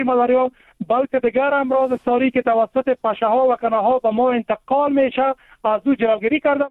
ملاریا بلکه دیگر امراض ساری که توسط پشه‌ها و کنه‌ها به ما انتقال میشه از او جلوگیری کرده.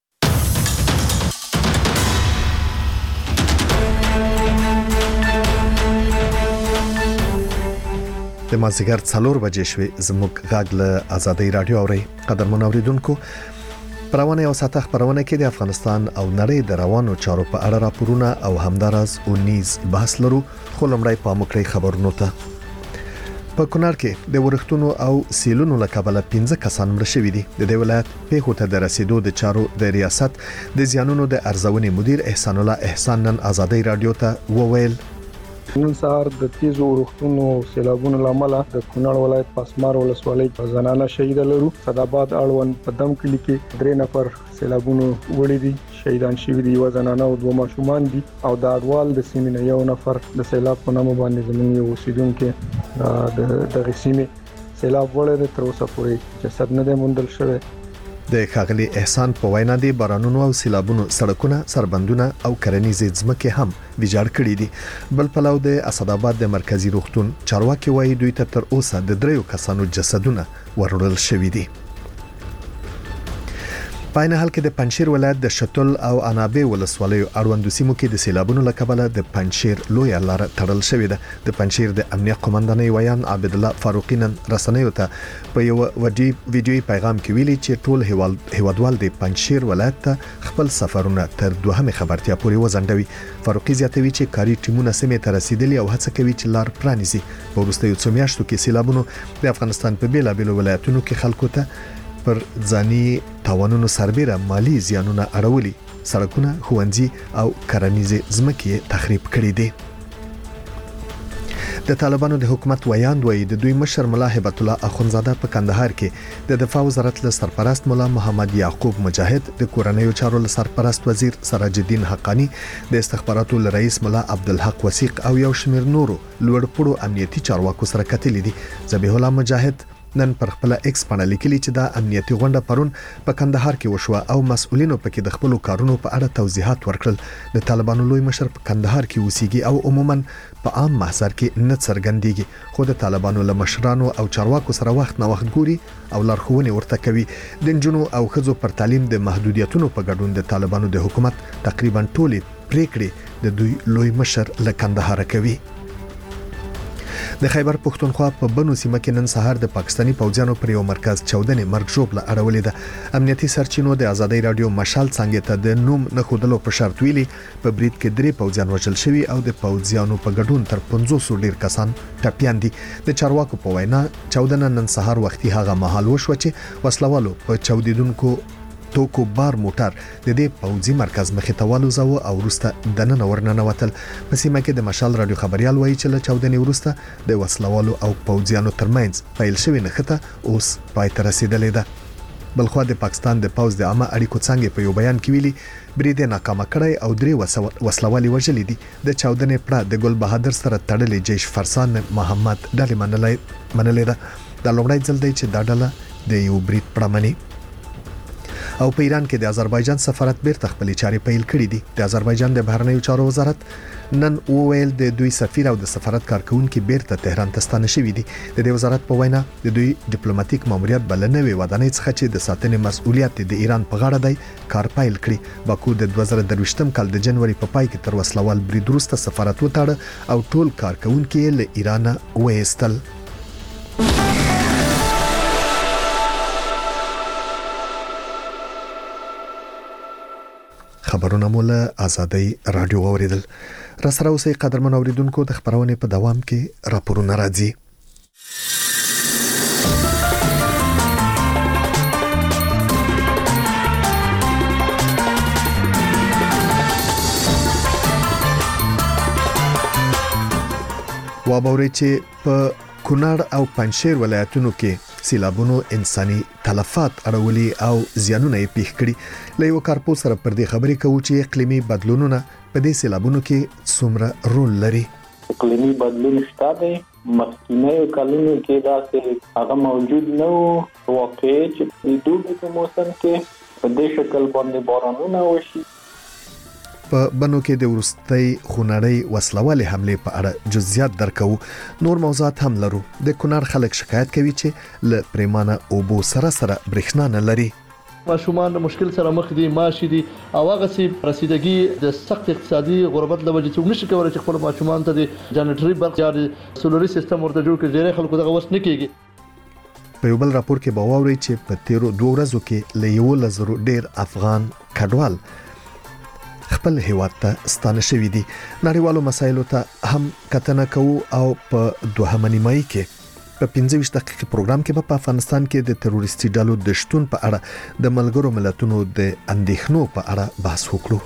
د مازیګر 4 بجې شوې زموږ غږ له ازادي رادیو اوري قدرمن اوریدونکو پرونه او ساته خبرونه کې د افغانستان او نړۍ د روانو چارو په اړه راپورونه او همدارس او نیز بحث لرو خو لمړی په مکرې خبرونو ته په کونړ کې د ورښتونو او سیلونو لکبله 15 کسان مړ شوي دي د دې ولایت په هوته د رسیدو د چارو د ریاست د زیانونو د ارزونې مدیر احسان الله احسان نن ازادي رادیو ته وویل نن سهار د تیزو ورښتونو سیلابونو لامل د کونړ ولایت پاسمار ولسوالۍ په زنانه شهید لرو صداباد اړوند په دم کلی کې 3 نفر سیلابونو وړي دي شهیدان شوي دي یو زنانه او 2 ماشومان دي او د اډوال د سیمې یو نفر د سیلاب په نامه باندې زموږ یو اوسیدونکو د غسیمه سیلاب وړي تر اوسه پورې جسد نه دی موندل شوی د ښاغلي احسان په وینا دی بارانونو او سیلابونو سړکونه سربندونه او کرنیزې ځمکې هم ویجاړ کړي دي بل پلاو د اسداباد د مرکزی روغتون چارواکي وایي دوی ته تر اوسه د 3 کسانو جسدونه ورول شوي دي په عین حال کې د پنځیر ولایت د شتل او انابه ولسوالیو اړوند سیمو کې د سیلابونو لکبله د پنځیر لوی لار تړل شوې ده د پنځیر د امنیت قومندانۍ ویان عبد الله فاروقی نن رسنیو ته په یو ویډیوي پیغام کې ویلي چې ټول هیوادوال د پنځیر ولایت ته خپل سفرونه تر دوهمه خبرتیا پورې وزندوي فاروقی زیاتوي چې کاري ټیمونه سیمه ته رسیدلي او هڅه کوي چې لار پرانیزي په وروستیو څو میاشتو کې سیلابونو د افغانستان په بیلابیلو ولایتونو کې خلکو ته پر ځاني تاوانونو سربېره مالی زیانونه اړولي سړکونه ښوونځي او کرنیزې ځمکې تخریب کړي دي د طالبانو د حکومت ویاند وایي د دوی مشر ملا هبت الله اخونزاده په کندهار کې د دفاع وزارت له سرپرست مولا محمد یعقوب مجاهد د کورنیو چارو له سرپرست وزیر سراج الدین حقانی د استخباراتو له رئیس مولا عبدالحق وثیق او یو شمیر نورو لوړپوړو امنیتي چارواکو سره کتلې دي ذبیح الله مجاهد نن پر خپل ایکس باندې لیکلي چې دا امنیتي غونډه پرون په کندهار کې وشوه او مسؤلینو پکې د خپل کارونو په اړه توضیحات ورکړل د طالبانو لوی مشر په کندهار کې اوسېږي او عموما په عام محضر کې نه څرګندېږي خو د طالبانو له مشرانو او چارواکو سره وخت نه وخت ګوري او لارښوونې ورته کوي د نجونو او ښځو پر تعلیم د محدودیتونو په ګډون د طالبانو د حکومت تقریبا ټولې پریکړې د دوی لوی مشر له کندهار کوي د خیبر پښتونخوا په بنو سیمه کې نن سهار د پاکستانی پوځیانو پر یو مرکز چودنې مرګ ژوبله اړولې ده امنیتي سرچینو د ازادي رادیو مشال څنګه ته د نوم نه خودلو په شرط ویلي په برید کې 3 پوځیان وژل شوي او د پوځیانو په ګډون تر 500 ډیر کسان ټپيان دي د چارواکو په وینا چودنه نن سهار وختي هغه مهال وشو چې وسلوالو په چودیدونکو توکو بار موټر د دې پوځي مرکز مخې ته والوزو او وروسته د نن ورننوتل په سیمه کې د مشال رادیو خبريال وایي چې له چودنې وروسته د وسلوالو او پوځیانو ترمنځ پیل شوی نخته اوس پای ته رسیدلې ده بلخو د پاکستان د پوځ د عامه اړیکو څنګه په یو بیان کې ویلي برید ناکامه کړی او 3 وسلوالي وژلې دي د چودنې پړه د ګل بهادر سره تړلې جيش فرسان محمد ډالې منلې ده د لومړی ځل دی چې دا ډله د یو برید پړه مني او په ایران کې د آذربایجان سفارت بیرته خپل چاري پیل کړې دي د آذربایجان د بهرنیو چارو وزارت نن وویل د دوی سفیر او د سفارت کارکونکو بیرته تهران ته ستانه شوي دي د دې وزارت په وینا د دوی ډیپلوماټیک ماموریت بلنوي ودانۍ څخه چې د ساتنې مسؤلیت د ایران په غاړه دی کار پیل کړی باکو د 2023م کال د جنوري په پای کې تر وسلوال برید وروسته سفارت وتاړه او ټول کارکونکو له ایران وېستل خبرونه مولا ازادي رادیو اوریدل را سره اوسې قدرمن اوریدونکو د خبرونه په دوام کې راپورونه راځي وابوري چې په کونړ او پنځیر ولایتونو کې سیلابونو انساني تلفات اړولي او زیانونه یې پیښ کړي له یو کارپو سره پر دې خبرې کوو چې اقلیمي بدلونونه په دې سیلابونو کې څومره رول لري اقلیمي بدلون شته دی مخکینه کلونو کې دا چې هغه موجود نه وو واقعي چې د دوبي په موسم کې په دې شکل باندې بارانونه وشي په بنو کې د ورستۍ خونړۍ وسلوالې حمله په اړه جزئیات درکو. نور موضوعات هم لرو. د کونړ خلک شکایت کوي چې ل پریمانه اوبو سره برېښنا نه لري. ماشومان د مشکل سره مخ دي، ماشي دي او هغه سي رسیدګي د سخت اقتصادي غربت له وجې څو نشي کولای چې خپل ماشومان ته د جنریټري برق یا د سولري سیستم ورته جوړ کړي. ډېر خلکو دغه وس نه کیږي. په یو بل راپور کې باوري چې په تیرو 2 ورځو کې له 1,000 ډیر افغان کډوال خپل هیواد ته ستانه شوي دي. نړیوالو مسایلو ته هم کتنه کوو او په دوهمه نیمایي کې په 15 دقیقې پروګرام کې په افغانستان کې د تروریستي ډلو د شتون په اړه د ملګرو ملتونو د اندېښنو په اړه بحث وکړو.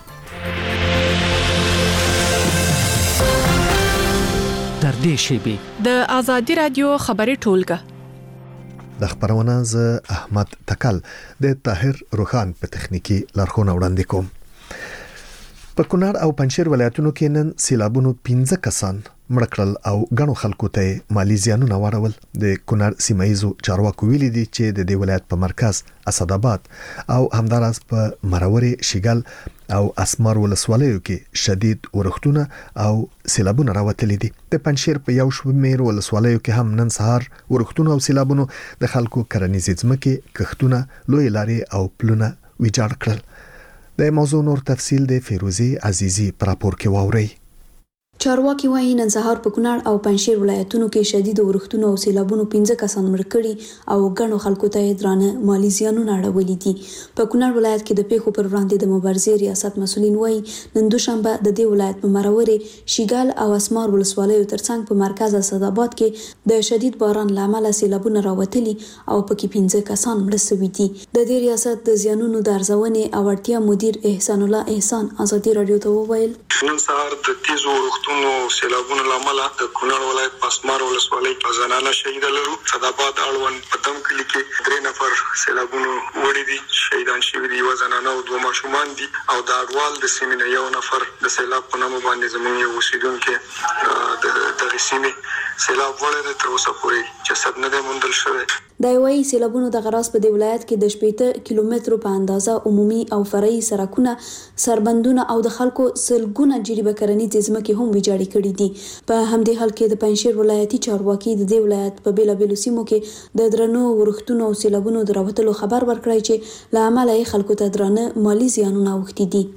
در دې شیبې د ازادي رادیو خبري ټولګه د خبرونه ز احمد تکل د طاهر روخان په تخنیکی لارښوونه وړاندې کوم. په کونړ او پنجشیر ولایتونو کې نن سیلابونو 15 کسان مړ کړل او غنو خلکو ته مالی زیانونه واړول. د کونړ سیمایزو چارواکو ویلي دي چې د دې ولایت په مرکز اسداباد او همداراز په مرورې شیګل او اسمار ولسوالیو کې شدید ورښتونه او سیلابونه راوتلي دي. د پنجشیر په یو شمېر ولسوالیو کې هم نن سهار ورښتونه او سیلابونو د خلکو کرنیزې ځمکې، کښتونه، لوی لارې او پلونه ویجاړ کړل. د موضوع نور تفصیل د فیروزی عزیزی پر راپور کې واوري. چارواکي وايي نن سهار په کونړ او پنجشیر ولایتونو کې شدید ورښتونه او سیلابونو 15 کسان مړ کړي او غنو خلکو ته درانه مالی زیانونه اړولي دي. په کونړ ولایت کې د پیښو پر وړاندې د مبارزې ریاست مسولین وايي نن دوشنبه د دې ولایت په مرورې، شیګال او اسمار ولسوالیو ترڅنګ په مرکز اسداباد کې د شدید باران لامل سیلابونه راوتلي او پکې 15 کسان مړ شوي دي. د دې ریاست د زیانونو د ارزونې او اړتیا مدیر احسان الله احسان ازادي رادیو ته وویل نن سهار د تیزو ورښتونو سیلابونو لامل د کونړ ولایت پاسمار ولسوالۍ په زنانه شهید لرو. صداباد اړوند په دم کلی کې 3 نفر سیلابونو وړي دي، شهیدان شوي دي، 1 زنانه او 2 ماشومان دي او د اړوال د سیمې نه 1 نفر د سیلاب په نامه باندې زموږ یو اوسیدونکو د سیمې سیلاب وړي تر اوسه پورې جسد نه دی موندل شوی. دا وایي سیلابونو د غراس په دی ولایت کې د 18 کیلومترو په اندازه عمومي او فرعي سرکونه، سربندونه او د خلکو سلګونه جریبه کرنیزې ځمکې هم ویجاړې کړي دي. په همدې حال کې د پنجشیر ولایتي چارواکي د دې ولایت په بیلابیلو سیمو کې د درنو ورښتونو او سیلابونو د راوتلو خبر ورکړی چې له امله یې خلکو ته درانه مالی زیانونه اوښتي دي.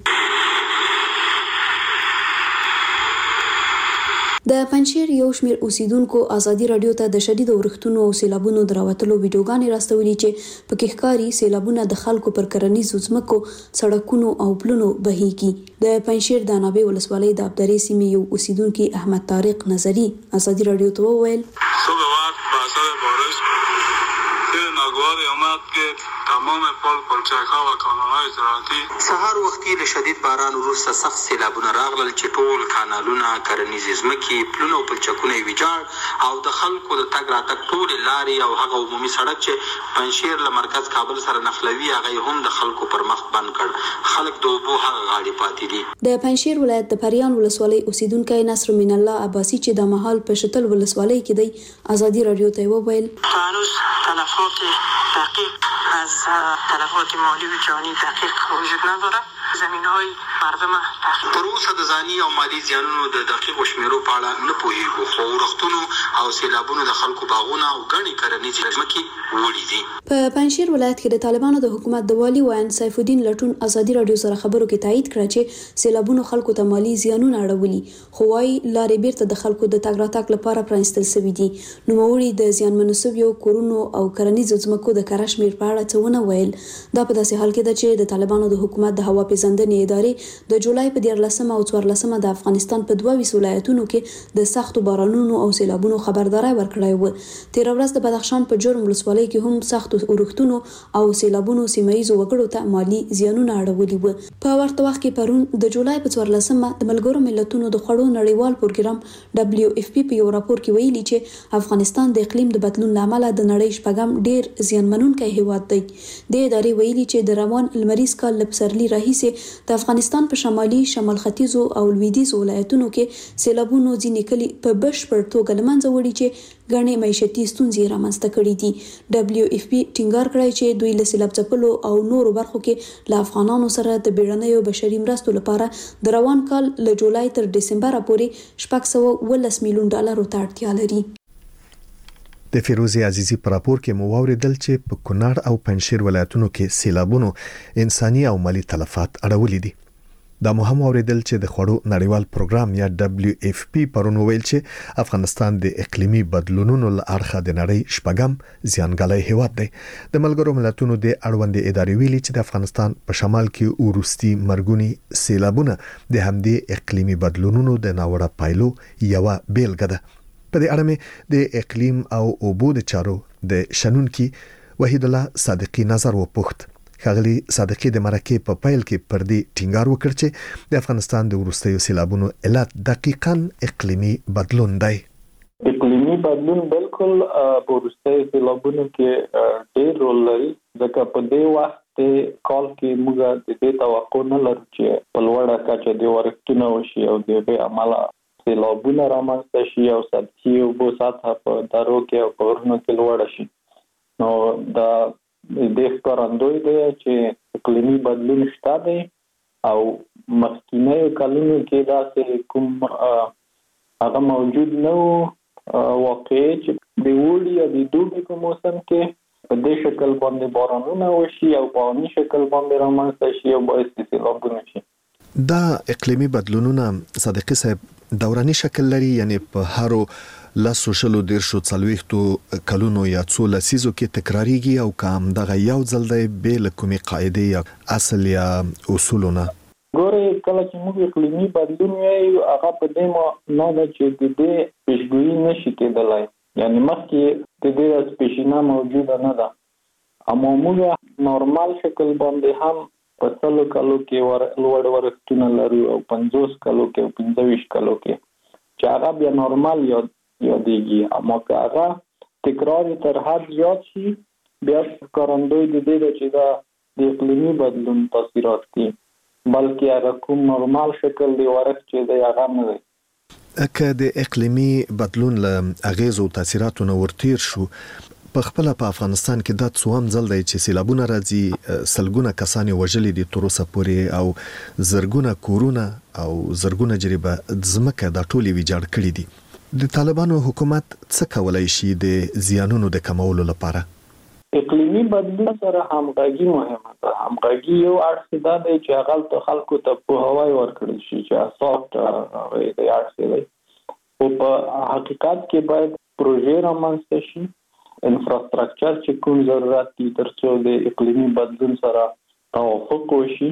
د پنجشیر یو شمېر اوسیدونکو ازادي رادیو ته د شدید ورښتونو او سیلابونو د راوتلو ویډیوګانې راستولې چې پکې ښکاري سیلابونه د خلکو پر کرنیزو ځمکو، سړکونو او پلونو بهیږي. د پنجشیر د نابې ولسوالۍ د ابدارې سیمې یو اوسیدونکي احمد طارق نظری ازادي رادیو ته وویل تمام پلچک‌ها و کانال‌های زراعتی سهار وختي له شدید باران وروسته سخت سیلابونه راغلل چې ټول کانالونه، کرنیزې ځمکې، پلونه او پلچکونه یې ویجاړ او د خلکو د تګ راتګ ټولې لارې او هغه عمومي سړک چې پنجشیر له مرکز کابل سره نښلوي هغه هم د خلکو پر مخ بند کړ. خلک د اوبو هغه غاړې پاتې دي. د پنجشیر ولایت د پریان ولسوالۍ اوسیدونکی نصر من الله عباسی چې د مهال په شتل ولسوالۍ کې دی ازادي رادیو ته وویل هنوز تلفات دقیق از تلفات مالی و جانی دقیق وجود نداره. زمین‌های مردم تر اوسه د ځاني او مالی زیانونو د دقیقو شمیرو په اړه نه پوهیږو، خو ورښتونو او سیلابونو د خلکو باغونه او ګڼې کرنیزې ځمکې وړي دي. په پنجشیر ولایت کې د طالبانو د حکومت د والي وین سیف الدین لټون ازادي رادیو سره خبرو کې تایید کړ چې سیلابونو خلکو ته مالی زیانونه اړولي، خو وايي لارې بیرته د خلکو د تګ راتګ لپاره پرانستل شوي دي. نوموړي د زیانمنو شویو کورونو او کرنیزو ځمکو د کره شمیر په اړه څه ونه ویل. دا په داسې حال کې ده چې د طالبانو د حکومت د هوا پیژندنې ادارې د جولای په 14 او 14 د افغانستان په 22 ولایتونو کې د سختو بارانونو او سیلابونو خبرداري ورکړې و. تیر ورځ د بدخشان په جرم ولسوالۍ کې هم سختو ورښتونو او سیلابونو سیمایي وګړو ته مالی زیانونه اړولي و. په ورته وخت کې پرون د جولای په 14 د ملګرو ملتونو د خوړو نړیوال پروګرام WFP په یو راپور کې ویلي چې افغانستان د اقلیم د بدلون لامل د نړۍ شپږم ډیر زیانمنونکی هیواد دی. د ادارې ویلي چې د روان لمریز کال له پسرلي راهیسې چې د افغانستان په شمال ختیځو او لویدیځ ولایتونو کې سیلابونو ځینې کلي په بشپړ توګه له منځه وړي چې ګڼې معیشتي ستونزې رامنځته کړي دي. WFP ټینګار کړی چې دوی له سیلاب ځپلو او نورو برخو کې له افغانانو سره د بیړنیو بشري مرستو لپاره د روان کال له جولای تر دسمبر پورې $610 میلیون ته اړتیا لري. د فیروزي عزیزي پر راپور کې مو واوریدل چې په کونړ او پنځشیر ولایتونو کې سیلابونو انساني او مالی تلفات اړولې دي. دا مو هم اوریدل چې د خوړو نړیوال پروګرام یا WFP پرون ویل چې افغانستان د اقلیمي بدلونونو له اړخه د نړۍ شپږم زیانګالي هیواد دی. د ملګرو ملتونو د اړوند ادارې ویلي چې د افغانستان په شمال کې ورستي مرګونی سیلابونه د همدې اقلیمي بدلونونو د ناوړه پایلو یو بیلګه ده. په دې اړه مې د اقلیم او اوبو د چارو د شنونکي وحید الله صادقي نظر وپوښت. ښاغلي صادقي د مرکې په پیل کې پر دې ټینګار وکړ چې د افغانستان د وروستیو سیلابونو علت دقیقاً اقلیمي بدلون دی. اقلیمي بدلون بالکل په وروستیو سیلابونو کې ډېر رول لري، ځکه په دې وخت کال کې موږ د دې توقع نه لرو چې په لوړه کچه د ورښتونه وشي او د دې عمله سیلابونه رامنځته شي او سطحي اوبو سطحه په درو کې او په غرونو کې لوړه شي. نو دا د ښکارندوی دی چې اقلیمي بدلون شته دی او مخکینیو کلونو کې داسې کوم هغه موجود نه و واقعي چې د اوړي یا د دوبي په موسم کې په دې شکل باندې بارانونه وشي او په عامي شکل باندې رامنځته شي او باعث د سیلابونه شي. دا اقلیمي بدلونونه صادقي صاحب دوراني شکل لري، یعنی په هرو لاسو شلو دیرشو څلوېښتو کلونو یا څو لسیزو کې تکراریږي او کام دغه یو ځل دی بې له کومې قاعدې یا اصل یا اصولونه. ګورې کله چې موږ اقلیمي بدلون وایو هغه په دې معنا ده چې د دې پیشګویي نشي کېدلی، یعنی مخکې د دې پیشینه موجوده نه ده، اما موږ نورمال شکل باندې هم په 100 کلو کې لوړ ورښتونه لرو او 50 کلو کې او 25 کلو کې چې هغه بیا نورمال یادېږي. اما که هغه تکرار تر حد زیات شي بیا ښکارندوی د دې ده چې دا د اقلیمي بدلون تاثیرات دي، بلکې هغه کوم نورمال شکل دی ورښت چې دی هغه نه دی. که د اقلیمي بدلون له اغیزو او تاثیراتو نه ورتیر شو، په خپل په افغانستان کې دا څوام ځل دی چې سیلابونه راځي، سلګونه کسان وژلي دي تر اوسه پورې او زرګونه کورونه او زرګونه جریبه ځمکه دا ټولې ویجاړ کړي دي. د طالبانو حکومت څه کولای شي د زیانونو د کمولو لپاره؟ اقلیمي بدلون سره همغږي مهمه ده. همغږي یو اړخ دا دی چې هغه خلکو ته پوهاوی ورکړل شي چې اساس هغه د اړخ دی، او په حقیقت کې باید پروژې رامنځته شي، انفراستراکچر چې کوم ضرورت دي ترڅو د اقلیمي بدلون سره توافق وشي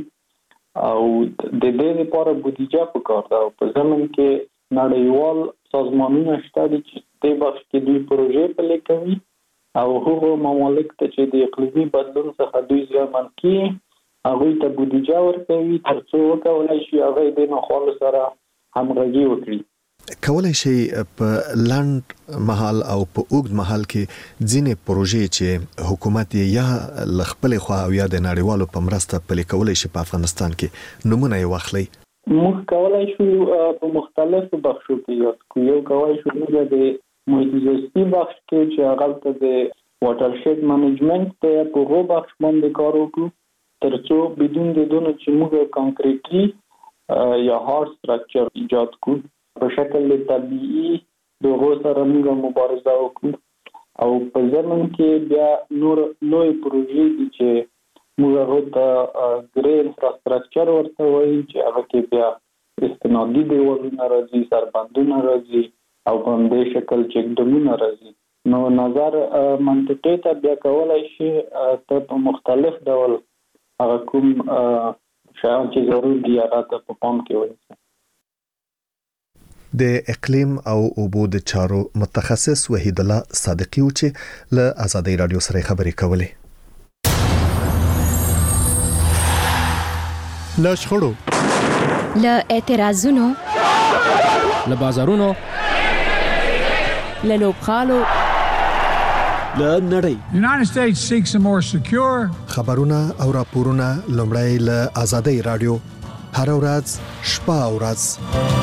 او د دې لپاره بودیجه پکار ده. او په ضمن کې نړیوال سازمانونه شته دي چې د بخش کې دوی پروژې پلي کوي او هغه ممالک ته چې د اقلیمي بدلون څخه دوی زیانمن کیږي هغه ته بودیجه ورکوي ترڅو وکولای شي هغه د نخالو سره همغږي وکړي. کولای شي په لنډ مهال او په اوږد مهال کې ځینې پروژې چې حکومت یا خپل خوا او یا د نړیوالو په مرسته پلي کولای شي په افغانستان کې نمونه یې واخلي؟ موږ کولای شو په مختلفو بخشو کې یاد کو. یو کولای شو موږ د محیط زیستی بخش کې چې هغه ته د واټر شید منیجمنت ته په هغه بخش باندې کار وکړو ترڅو بدون د دونو چې موږ کانکریټي یا هارد سټرکچر ایجاد کړو په شکل طبيعي دغه سره موږ مبارزه وکړو او په ځمن کې بیا نور لوی پروژې دي چې موږ هغه ته ګرې انفراستراکچر ورته وایي چې هغه کې بیا استنادي دیوالونه راځي، سربندونه راځي او په دې شکل چک ډیمونه راځي. نو نظر منطقې ته بیا کولای شي ته په مختلف ډول هغه کوم شیان چې ضروري دي هغه ته په پام کې ونیسي. د اقلیم او اوبو د چارو متخصص وحید الله صادقي و چې له آزادۍ رادیو سره خبرې کولې. له شخړو، له اعتراضونو، له بازارونو، له لوبغالو، له نړۍ. United States seeks a more secure خبرونه او راپورونه لومړی له آزادۍ رادیو هر ورځ شپه او ورځ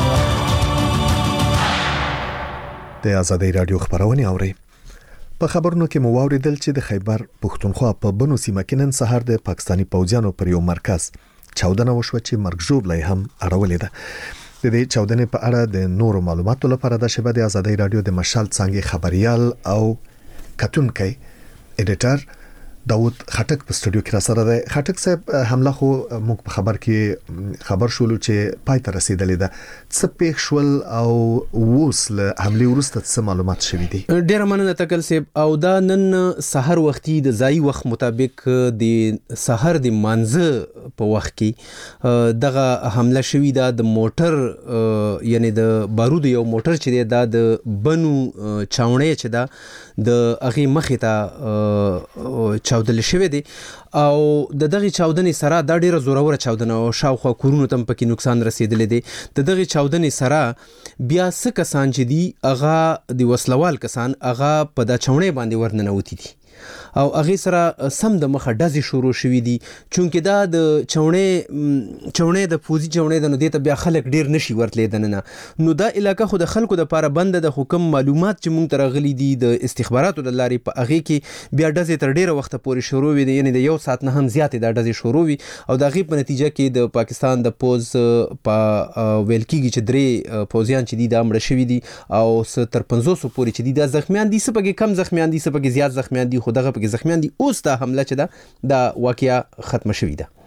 د آزادۍ رادیو خبرونه اوري. په خبرونو کې مو واوریدل چې د خیبر پښتونخوا په بنو سیمه کې نن سهار د پاکستانی پوځیانو پر یو مرکز چاودنه وشوه چې مرګ ژوبلای هم اړولې ده. د دې چاودنې په اړه د نورو معلوماتو لپاره د شبکې د آزادۍ رادیو د مشال څنګه خبريال او کتونکي ایډیټر داوود خټک په سټوډیو کې را سره ده. خټک صاحب حمله خو موږ په خبر کې خبر شولو چې پای ته رسیدلې ده. څه پیښ شول او اوس له حمله وروسته څه معلومات شوي دي؟ ډېر مننه تکل صاحب. او دا نن سحر وختي د ځای وخت مطابق د سحر د مانزه په وخت کې دغه حمله شوې ده. د موټر یعنی د بارود یو موټر چې دا د بنو چاونې چې دا د هغه مخې ته چاودل شوی دی او د دغه چاودنې سره دا ډیره زوروره چاودنه او شاوخوا کورونو تم پکې نقصان رسیدلی دی. د دغه چاودنې سره بیا څه کسان چې دی هغه د وسلوال کسان هغه په دا چاونې باندې ورننوتی دي او هغه سره سم د مخه ډزې شروع شوې دي. چونکه دا د چاونې د فوزي چاونې د نو دته بیا خلک ډیر نشي ورتلې دننه. نو دا علاقہ خو د خلکو د لپاره بند د حکم معلومات چې مونږ ترغلي دي د استخباراتو د لاري په هغه کې بیا ډزې تر ډیره وخت پورې شروع وي. یعنی د یو ساعت نه هم زیاتې د ډزې شروع وي او د هغه په نتیجه کې د پاکستان د پوز په ویلکیږي چې درې پوزیان چې دي د امر شوي دي او 750 پورې چې دي د زخمیان دي. سپګي کم زخمیان دي سپګي زیات زخمیان دي خو دغه پکې زخمیان دي. اوس دا حمله چې ده دا واقعیا ختم شوې ده.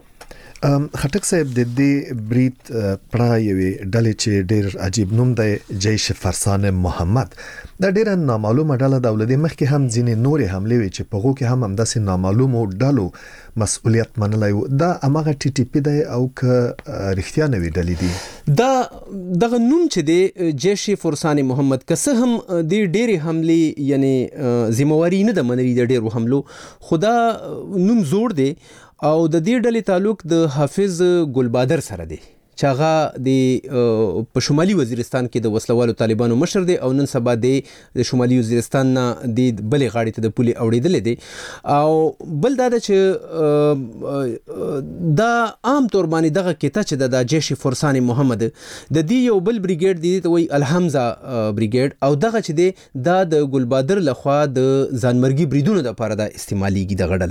خټک صاحب د دې بریټ پرایوي ډلې چې ډېر عجیب نوم دی جیش فرسان محمد دا ډېر نامعلومه ډله د ولدي مخکې هم ځینې نورې حملې وي چې په غو کې هم داسې نامعلومو ډلو مسؤلیت منلای و. دا امغه ټي ټي پی دی او ک رښتیا نوې ډلې دي. دا دغه نوم چې دی جیش فرسان محمد که هم د ډېرې حملې یعنی ذمہواری نه د منري د ډېرو حملو خدا نوم زوړ دی او د دې ډلې تعلق د حافظ ګلبادر سره دی چې هغه د په شمالي وزیرستان کې د وسلوالو طالبانو مشر دی او نن سبا د شمالي وزیرستان نه د بلې غاړې ته د پولي اوړېدل دي. او بل دا چې دا عام طور باندې دغه کته چې د جیش فرسان محمد د دې یو بل بریګیډ دی ته وی الحمزه بریګیډ او دغه چې دی دا د ګلبادر لخوا د ځانمرګي بریدونو لپاره د استعماليږي د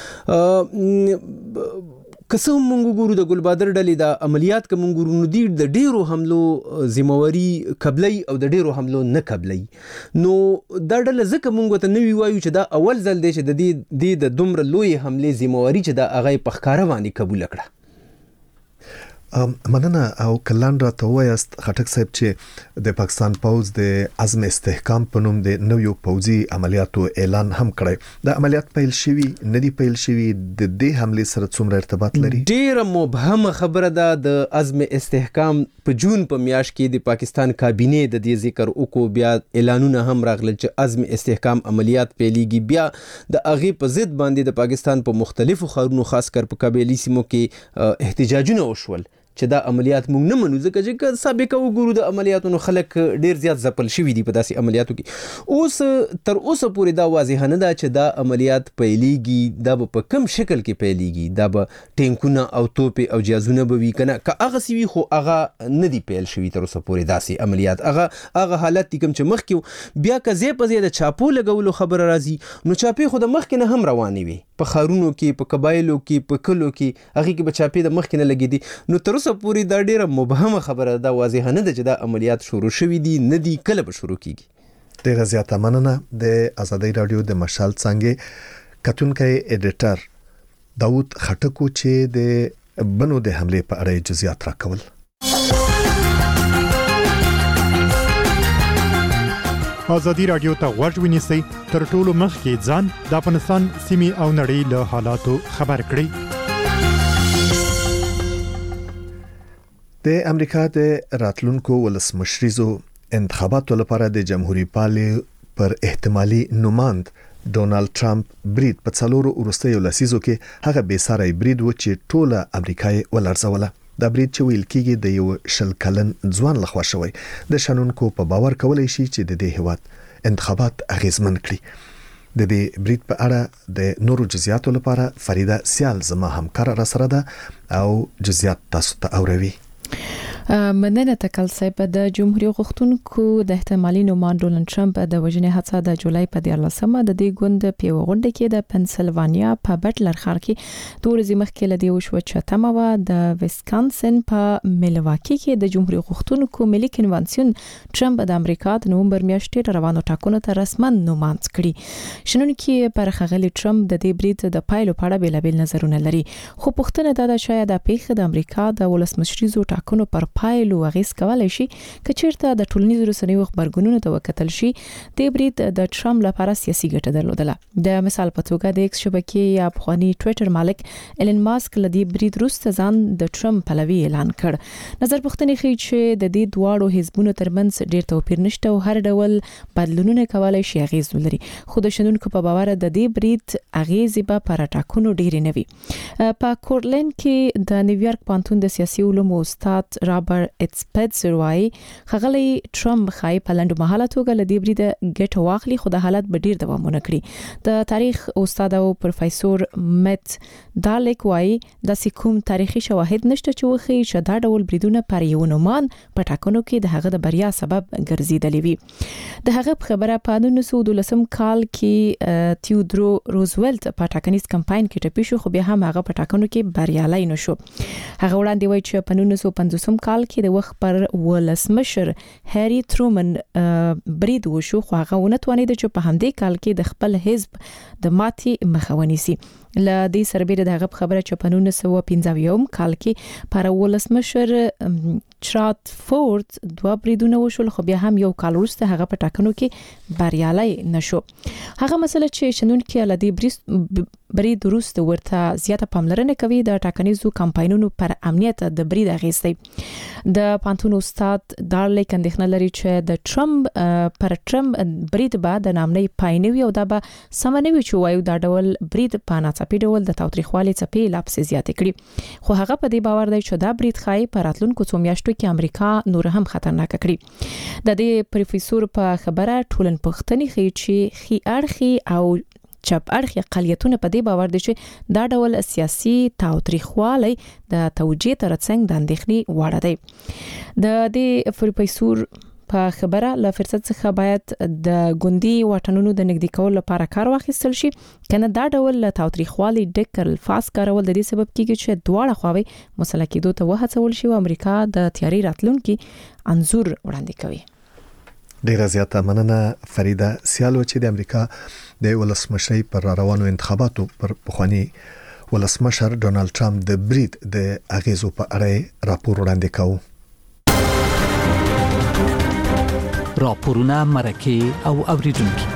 غړله. کسه مونږ ګورو د ګلبادر ډلې د عملیات کوم ګورو نو د ډیرو حملو ذمہواری قبلي او د ډیرو حملو نه قبلي. نو دا ډله ځکه مونږ ته نوی وایو چې دا اول ځل دی چې د دومره لوی حمله ذمہواری چې دا هغه په ښکارا باندې قبول کړه. مننه او کلان را ته وایست خټک صاحب چې د پاکستان پوز د عزم استحکام په نوم د نویو پوزي عملیاتو اعلان هم کړی. د عملیات پیل شوی ندی پیل شوی د دې حمله سره څومره ارتباط لري؟ ډیره مبهمه خبره ده. د عزم استحکام په جون په میاشت کې د پاکستان کابینه د دې ذکر وکړو بیا اعلانونه هم راغلل چې عزم استحکام عملیات پیلېږي. بیا د هغه په ضد باندې د پاکستان په مختلفو ښارونو خاص کر په قبایلی سیمو کې احتجاجونه وشول چې دا عملیات موږ نه منو ځکه چې سابقه وګورو د عملیاتونو خلک ډیر زیات ځپل شوي دي په داسې عملیاتو کې. اوس تر اوسه پورې دا واضح نه ده چې دا عملیات پیلېږي دا په کم شکل کې پیلېږي. دا به ټینکونه او توپې او جهازونه به وي کنه که هغه سی وي خو هغه نه دی پیل شوي تر اوسه پورې داسې عملیات. هغه حالت دي کوم چې مخکې بیا که ځای په ځای د چاپو لګولو خبره راځي نو چاپې خو د مخکې نه هم روانې وي په ښارونو کې په قبایلو کې په کلو کې هغه کې به چاپې د مخکې نه لګېدي. نو تر اوسه پورې دا ډیره مبهمه خبره ده واضح نه ده چې دا عملیات شروع شوي دي نه دي کله به شروع کیږي. ډیره زیاته مننه. د آزادۍ رادیو د مشال څنګه کتونکي ایډیټر داوود خټکو چې د بنو د حمله په اړه جزئیات راکول. آزادی رادیو ته غوږ ونیسئ تر ټولو مخکې ځان د افغانستان سیمې او نړۍ له حالاتو خبر کړئ. د امریکا د راتلونکو ولسمشریزو انتخاباتو لپاره د جمهوریت پالي پر احتمالي نوماند ډونالد ټرمپ برید په څلورو وروستیو لسیزو کې هغه بې ساري برید و چې ټوله امریکای ولرزوله. دا برید چې ویل کېږي د یو شل کلن ځوان لخوا شوی د شنونکو په باور کولای شي چې د دې هیواد انتخابات اغیزمن کړي. د دې برید په اړه د نورو جزئیاتو لپاره فریده سیال زما همکار را سره ده او جزئیات تاسو ته اوروي. مننه تکل صاحب. د جمهوریت غوښتونکو د احتمالي نومان ډونالد ټرمپ د وژنې هڅه د جولای په 14مه د دې ګوند په غونډه کې د پنسلوانیا په بټلر ښار کې د ورځې مخکې لدی وشو چې تمه د ویسکانسن په ملواکی کې د جمهوریت غوښتونکو ملي کنوانسیون ټرمپ د امریکا د نومبر میاشتې روانو ټاکنو ته رسما نوماند کړي. شنونکو پر خغلی ټرمپ د دې برید د پایلو په اړه بیلابل نظرونه لري، خو پوښتنه دا ده چې د پیښه د امریکا د ولسمشریزو ټاکنو پر پایلو اغیز کولای شي که چیرته د ټولنیزو رسنیو خبرګونونو ته وکتل شي. د برید د ټرمپ لپاره سیاسي ګټه درلودله. د مثال په توګه د ایکس شبکې یا افغاني ټوئیټر مالک ایلن ماسک لدی برید وروسته ځان د ټرمپ پلوي اعلان کړ. نظر پوښتنې ښیي چې د دې دواړو حزبونو ترمنځ ډېر توپیر نشته او هر ډول بدلونونه کولای شي اغیز ولري، خو د شنونکو په باور د دې برید اغیز به پر ټاکنو ډېر نه وي. په کورلند کې د نیویارک پانتون د سیاسي علومو استاد رابرټ سپیتزر وايي خغلی ټرمپ خای په لنډ مهاله توګه لدی برید ګټه واخلي، خو د حالت به ډیر دوامونه کړي. د تاریخ استاد او پروفیسور میت دالیک وايي د کوم تاریخي شواهد نشته چې وخی چې دا ډول بریدونه پر یو نومان په ټاکنو کې د هغه د بریا سبب ګرځیدلی وي. د هغه خبره په 1912 کال کې تیودرو روزولټ په ټاکنیز کمپاین کې ټپي شو، خو بیا هم هغه په ټاکنو کې بریالي نشو. هغه وړاندې وایي چې په 1950 کال کې د وخت پر ولسمشر هری ترومن برید وشو، خو هغه ونتوانید چې په همدې کال کې د خپل حزب د ماتي مخه ونیسي. ل دې سربېره د خبره چې په 1915 کال کې پر ولسمشر چارلز فورد دوه بریدونه وشول، خو بیا هم یو کال وروسته هغه په ټاکنو کې بریالي نشو. هغه مسله چې شنونکو ل دې برید وروسته ورته زیاته پاملرنه کوي د ټاکنیزو کمپاینونو پر امنیت د برید اغیزتي. د پانتون استاد دارلیک اندېښنه لري چې د ټرمپ پر ټرمپ برید به د نامنۍ پاینوي او دا به سمنوي چې وایو دا ډول برید په ناڅاپي ډول د تاوتریخوالي څپې لاپسې زیاتې کړي، خو هغه په دې باور دی چې دا برید خای په راتلونکو څو میاشتو کې امریکا نور هم خطرناک کړي. د دې پروفیسور په خبره ټولنپوښتنې ښیي چې خي اړخي او چپ اړخي اقلیتونه په دې باور دي چې دا ډول سیاسي تاوتریخوالی د توجیه ترڅنګ د اندېښنې وړ دی. د دې پروفیسور په خبره له فرصت څخه باید د ګوندي واټنونو د نږدې کولو لپاره کار واخیستل شي، کنه دا ډول تاوتریخوالی ډک الفاظ کارول د دې سبب کیږي چې دواړه خواوې مسله کېدو ته وهڅول شي او امریکا د تیاری راتلونکي انزور وړاندې کوي. ډیره زیاته مننه فریده سیالو چې د امریکا د ولسمشرۍ پر روانو انتخاباتو پر پخوانی ولسمشر ډونالد ټرمپ د برید د اغیزو په اړه راپور وړاندې کاوه. راپورونه مرکه او اوریدونکو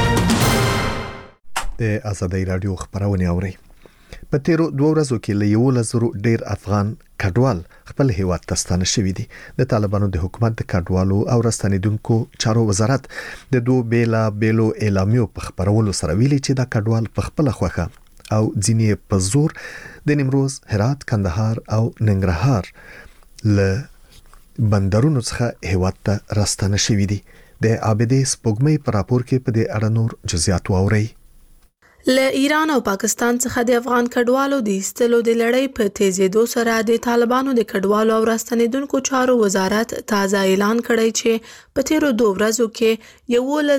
د آزادۍ رادیو خبرونه اوري. په تیرو 2 ورځو کې له 11,000 ډیر افغان کډوال خپل هیواد ته ستانه شوي دي. د طالبانو د حکومت د کډوالو او راستنیدونکو چارو وزارت د دوه بیلو اعلامیو په خبرولو سره ویلي چې دا کډوال په خپل خوخه او ځینې په زور د نیمروز، هرات، کندهار او ننګرهار له بندرونو څخه هیواد ته راستنه شوي دي. د عابدې سپوږمۍ په راپور کې په دې اړه نور جزئیات واورئ. له ایران او پاکستان څخه د افغان کډوالو د ایستلو د لړۍ په تیزېدو سره د طالبانو د کډوالو او راستنیدونکو چارو وزارت تازه اعلان کړی چې په تیرو 2 ورځو کې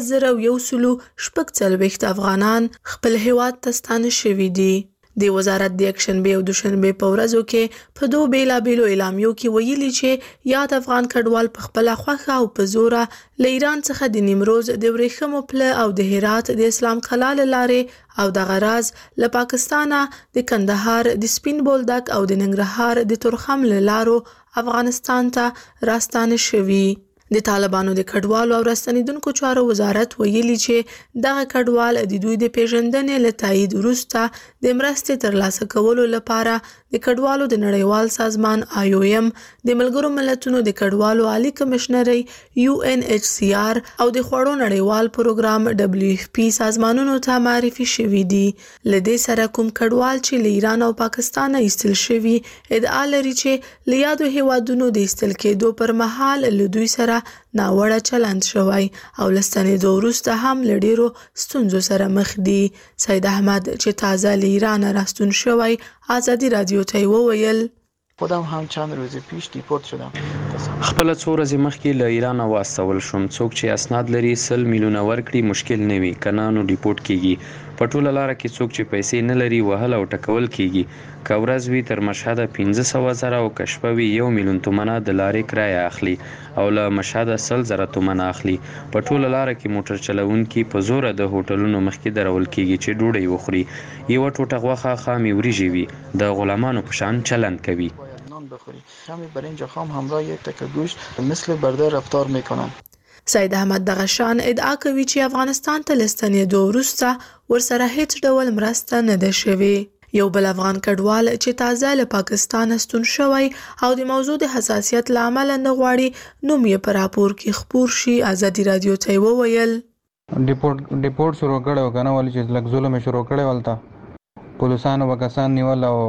11,140 افغانان خپل هیواد ته ستانه شوي دي. د وزارت د یکشنبه او دوشنبه په ورځو کې په دوه بیلابیلو اعلامیو کې ویلي چې یاد افغان کډوال په خپل خوخه او په زوره له ایران څخه د نیمروز د ورېښمو پله او د هرات د اسلام قلعه لارې او د غراز له پاکستانه د کندهار د سپین بولدک او د ننګرهار د تورخم لارو افغانستان ته راستانه شوي. د طالبانو د کډوالو او راستنیدونکو چارو وزارت ویلي چې دغه کډوال د دوی د پیژندنې له تایید وروسته د مرستې ترلاسه کولو لپاره د کډوالو د نړیوال سازمان IOM د ملګرو ملتونو د کډوالو عالی کمشنرۍ UNHCR او د خوړو نړیوال پروګرام WFP سازمانونو ته معرفي شوي دي. لدې سره کوم کډوال چې له ایران او پاکستان ایستل شوي ادعا لري چې له یادو هیوادونو د ایستل کېدو پر مهال له دوی سره ناوړه چلند شوی او لستنېدو وروسته هم له ډېرو ستونزو سره مخ دي. سید احمد چې تازه له ایران راستون شوی آزادي رادیو ته وویل خودم هم چند روز پیش دیپورت شدم. خپل څو ورځې مخکې له ایران واستول شوم. څوک چې اسناد لري 100 میلیونه ورکړي مشکل نه وي، کنه نو دیپورت کیږي. په ټوله لاره کې څوک چې پیسې نه لري وهل او ټکول کیږي. که ورځ وي تر مشهده 15,000 او که شپه وي 1 میلیون تومنه د لارې کرایه اخلي او له مشهده 100,000 تومنه اخلي. په ټوله لاره کې موټر چلونکي په زوره د هوټلونو مخکې درول کیږي چې ډوډۍ وخوري. یو ټوټه غوښه خامې وریجې وي، د غلامانو په شان چلند کوي. بخوری کمی برنج خام همراه یک تکه گوشت مثل برده رفتار میکنن. سید احمد دغه شان ادعا کوي چې افغانستان ته لستنېدو وروسته ورسره هیڅ ډول مرسته نه ده شوې. یو بل افغان کډوال چې تازه له پاکستان ستون شوی او د موضوع د حساسیت له امله نه غواړي نوم یې په راپور کې خپور شي آزادي رادیو ته وویل ډیپورت شروع کړو کنه ولې چې لږ ظلم شروع کړي ولته پولیسانو وکسان نیول او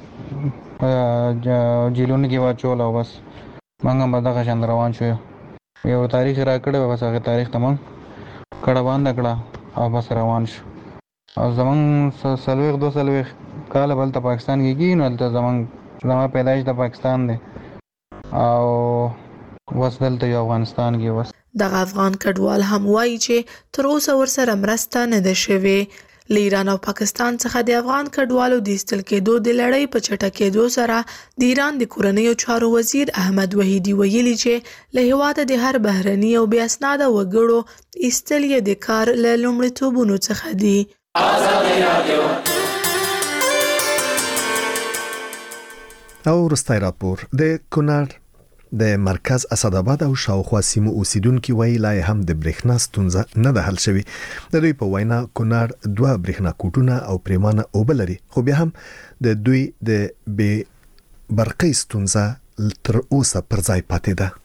جیلونه کې واچول او بس منګه به دغه شان روان شو. یو تاریخ را کړو بس هغه تاریخ تمام کړه باندې کړه او بس روان شو. او زمون سلويخ 2 کال بل ته پاکستان کې نو دلته زما پیدایش د پاکستان دی او وسدل ته افغانستان کې وس. دغه افغان کډوال هم وایي چې تر اوسه ورسره مرسته نه ده شوې. له ایران او پاکستان څخه د افغان کډوالو د ایستل کېدو د لړۍ په چټکېدو سره د ایران د کورنیو چارو وزیر احمد وحیدي ویلي چې له هېواده د هر بهرني او بې اسناده وګړو ایستل یې د کار له لومړیتوبونو څخه دي. او وروستی راپور د کونړ د مرکز اسداباد او شاوخوا سیمو اوسیدونکو ویل هم د برېښنا ستونزه نه ده حل شوی. د دوی په وینا کونړ 2 برېښنا کوټونه او پریمانه اوبه لري، خو بیا هم د دوی د بې برقۍ ستونزه تر اوسه پر ځای پاتې ده.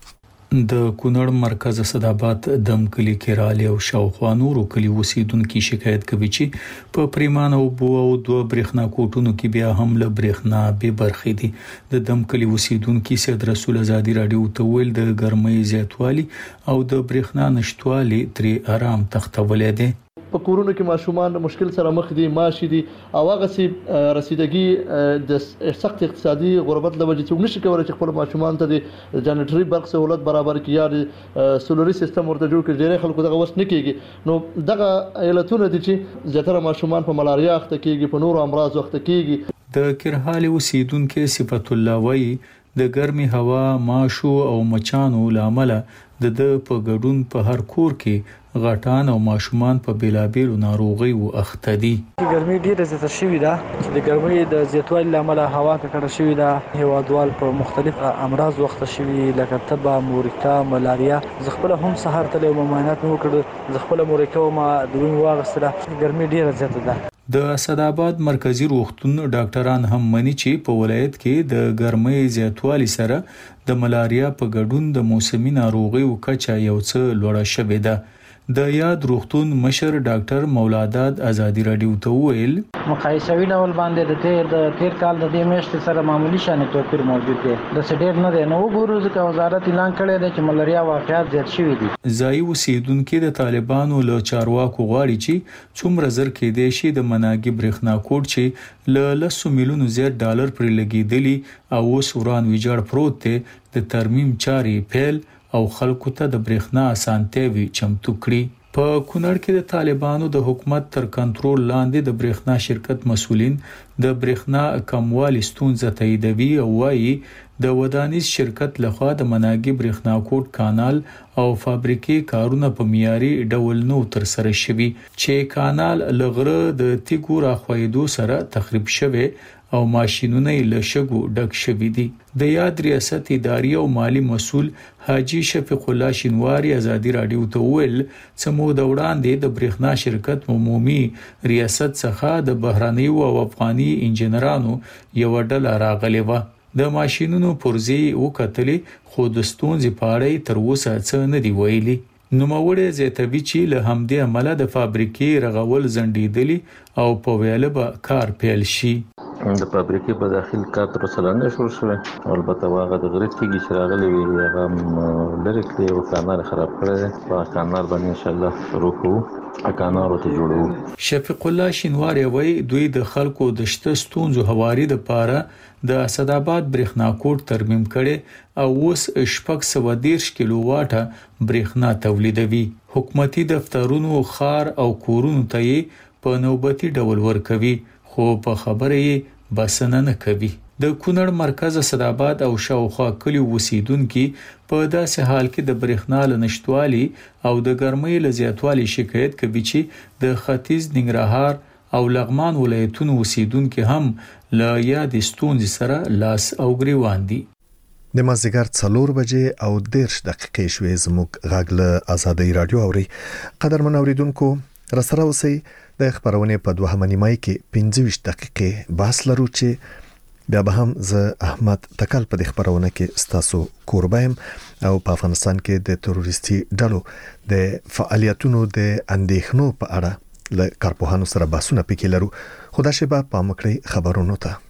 د کونړ مرکز اسداباد دم کلی کېرال او شاوخوا نورو کلی اوسیدونکو شکایت کوي چې په پریمانه اوبو او 2 برېښنا کوټونو کې بیا هم له برېښنا بې برخې دي. د دم کلی اوسیدونکو سید رسول آزادي رادیو ته ویل د ګرمۍ زیاتوالی او د برېښنا نشټوالي ترې آرام تختولې دي. په کورونو کې ماشومان مشکل سره مخ دي، معاشي دي او هغه سي رسیدګي د سخت اقتصادي غربت لوجه چې نشي کولای چې خپل ماشومان ته د جانټري برق سہولت برابر کړي یا د سولري سیستم ورته جوړ کړي. ډېر خلکو دغه وس نه کیږي. نو دغه علتونه دي چې زیاتره ماشومان په ملاریا اخته کیږي، په نورو امراض اخته کیږي. د کېرحال اوسیدونکو صفت الله وایي د ګرمي هوا، ماشو او مچانو لامل د په ګډون په هر کور کې غټان او ماشومان په بیلابیلو ناروغي او اخته دي. ګرمي ډیره زیاته شوې ده چې د ګرمۍ د زیاتوالي لامل هوا ککړه شوې ده. هوادوال په مختلف امراض وخت شوي لکه تبه، مورکا، ملاریا. زه خپل هم سهار ته معاینات مو کړ، زه خپل مورکا او ما دوی واغستله. ګرمي ډیره زیاته ده. د اسداباد مرکزی روغتون ډاکټران هم مني چې په ولایت کې د ګرمۍ زیاتوالي سره د ملاریا په ګډون د موسمي ناروغیو کچه یو څه لوړه شوې ده. د یاد روغتون مشر ډاکټر مولاداد آزادي رادیو ته ویل مقایسوي ډول باندې د تیر کال د دې میاشتې سره معمولی شانه توپیر موجود دی. د سډیر نه دی نو وګورو چې وزارت اعلان کړی دی چې ملاریا واقعیت زیات شوي دي. ځای اوسیدونکو د طالبانو له چارواکو غواړي چې څومره زر کې دی شي د مناګي برېښنا کوټ چې ل 100 میلیونو زیات ډالر پر لګیدلی او اوس وران ویجاړ پروت دی د ترمیم چاري پیل او خلکو ته د برېښنا اسانتیاوي چمتو کړي. په کونړ کې د طالبانو د حکومت تر کنټرول لاندې د برېښنا شرکت مسؤلین د برېښنا کموالي ستونزه تاییدوي او وايي د ودانیز شرکت لخوا د مناګي برېښنا کوټ کانال او فابریکې کارونه په معیاري ډول نو تر سره شوي چې کانال لغره د تیګو راخویدو سره تخریب شوی او ماشینونه له شګو ډک شوي دي. د یاد ریاست اداري او مالی مسؤل حاجی شفیق الله شینواری آزادي رادیو ته ویل چې مو د وړاندې د برېښنا شرکت عمومي ریاست څخه د بهراني او افغاني انجنیرانو یو ډله راغلی و. د ماشینونو پرزي وکټلې خو د ستونزې په اړه تر اوسه څه نه دی ویلي. نوموړی زیاتوي چې له همدې عمله د فابریکې رغول زندیدلی او په ویاله به کار پیل شي. د فابریکې په داخل کار تر سره نه شروع شوی. البته هغه د غریب تیږي چې راغلي وي هغه لري کړی او کانال خراب کړی دی. په کانال باندې ان شاء الله شروع کوو کانال ته جوړو. شفیق الله شینواری وایي دوی د خلکو د شته ستونزو هواري د پاره د اسداباد برېښنا کوټ ترمیم کړي او اوس 630 کیلو واټه برېښنا تولیدوي. حکومتي دفترونو خار او کورونو ته په نوبتي ډول ورکوي خو په خبره یې بسنه نه کوي. د کونړ مرکز اسداباد او شاوخوا کلیو اوسیدونکو په داسې حال کې د برېښنا لنشټوالي او د ګرمۍ له زیاتوالي شکایت کوي چې د ختیځ ننګرهار او لغمان ولایتونو اوسیدونکو هم له یاد ستونزې سره لاس او ګریوان دي. د مازیګر 4 بجې او 10 دقیقې شوې زموږ غږ له آزادۍ رادیو اوري. قدرمن اوریدونکو راسره اوسئ. د خبرونه په دوهمه نیمای کې 25 دقیقې باس لرو چې بیا به هم زه احمد تکل په دې خبرونه کې ستاسو کوربایم او په افغانستان کې د تروریستي ډلو د فعالیتونو د اندېښنو په اړه له کارپوهانو سره بحثونه پکې لرو. خدا شپه په مکړی خبرونو ته.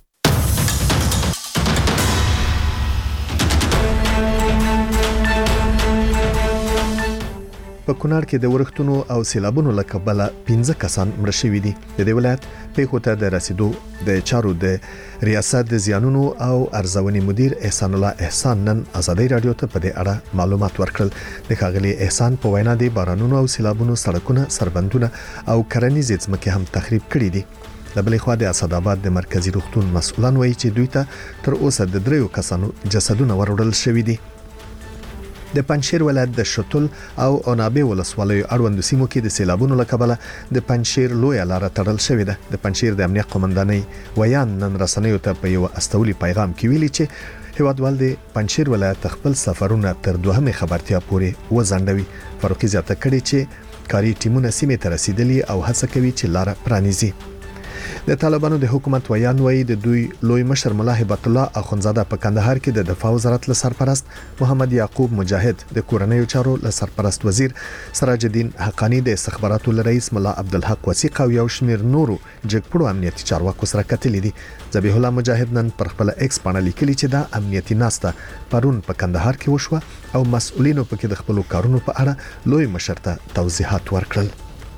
په کونړ کې د ورښتونو او سیلابونو له کبله 15 کسان مړه شوي دي. د دې ولایت پیښو ته د رسیدو د چارو د ریاست د زیانونو او ارزونې مدیر احسان الله احسان نن آزادۍ رادیو ته په دې اړه معلومات ورکړل. د ښاغلي احسان په وینا د بارانونو او سیلابونو سړکونه، سربندونه او کرنیزې ځمکې هم تخریب کړي دي. د بلې خوا د اسداباد د مرکزی روغتون مسؤلان وایي چې دوی ته تر اوسه د 3 کسانو جسدونه وروړل شوي دي. د پنجشیر ولایت د شتل او اونابه ولسوالۍ اړوند سیمو کې د سیلابونو لکبله د پنجشیر لوی لار تړل شوې ده. د پنجشیر د امنیت قومندانۍ ویان نن رسنیو ته په یو استولي پیغام کې ویلي چې هیوادوال د پنجشیر ولایت خپل سفرونه تر دوهمه خبرتیا پورې وزندوي. فاروقي زیاته کړي چې کاري ټیمونه سیمه ته رسیدلي او هڅه کوي چې لار پرانیزي. د طالبانو د حکومت ویان وایي د دوی لوی مشر ملا هبت الله اخونزاده په کندهار کې د دفاع وزارت له سرپرست محمد یعقوب مجاهد، د کورنیو چارو له سرپرست وزیر سراج الدین حقانی، د استخباراتو له رئیس ملا عبدالحق وثیق او یو شمیر نورو جګپړو امنیتي چارواکو سره کتلې دي. ذبیح الله مجاهد نن پر خپل ایکس باندې لیکلي چې دا امنیتي ناسته پرون په کندهار کې وشوه او مسؤلینو پکې د خپل کارونو په اړه لوی مشر ته توضیحات ورکړل.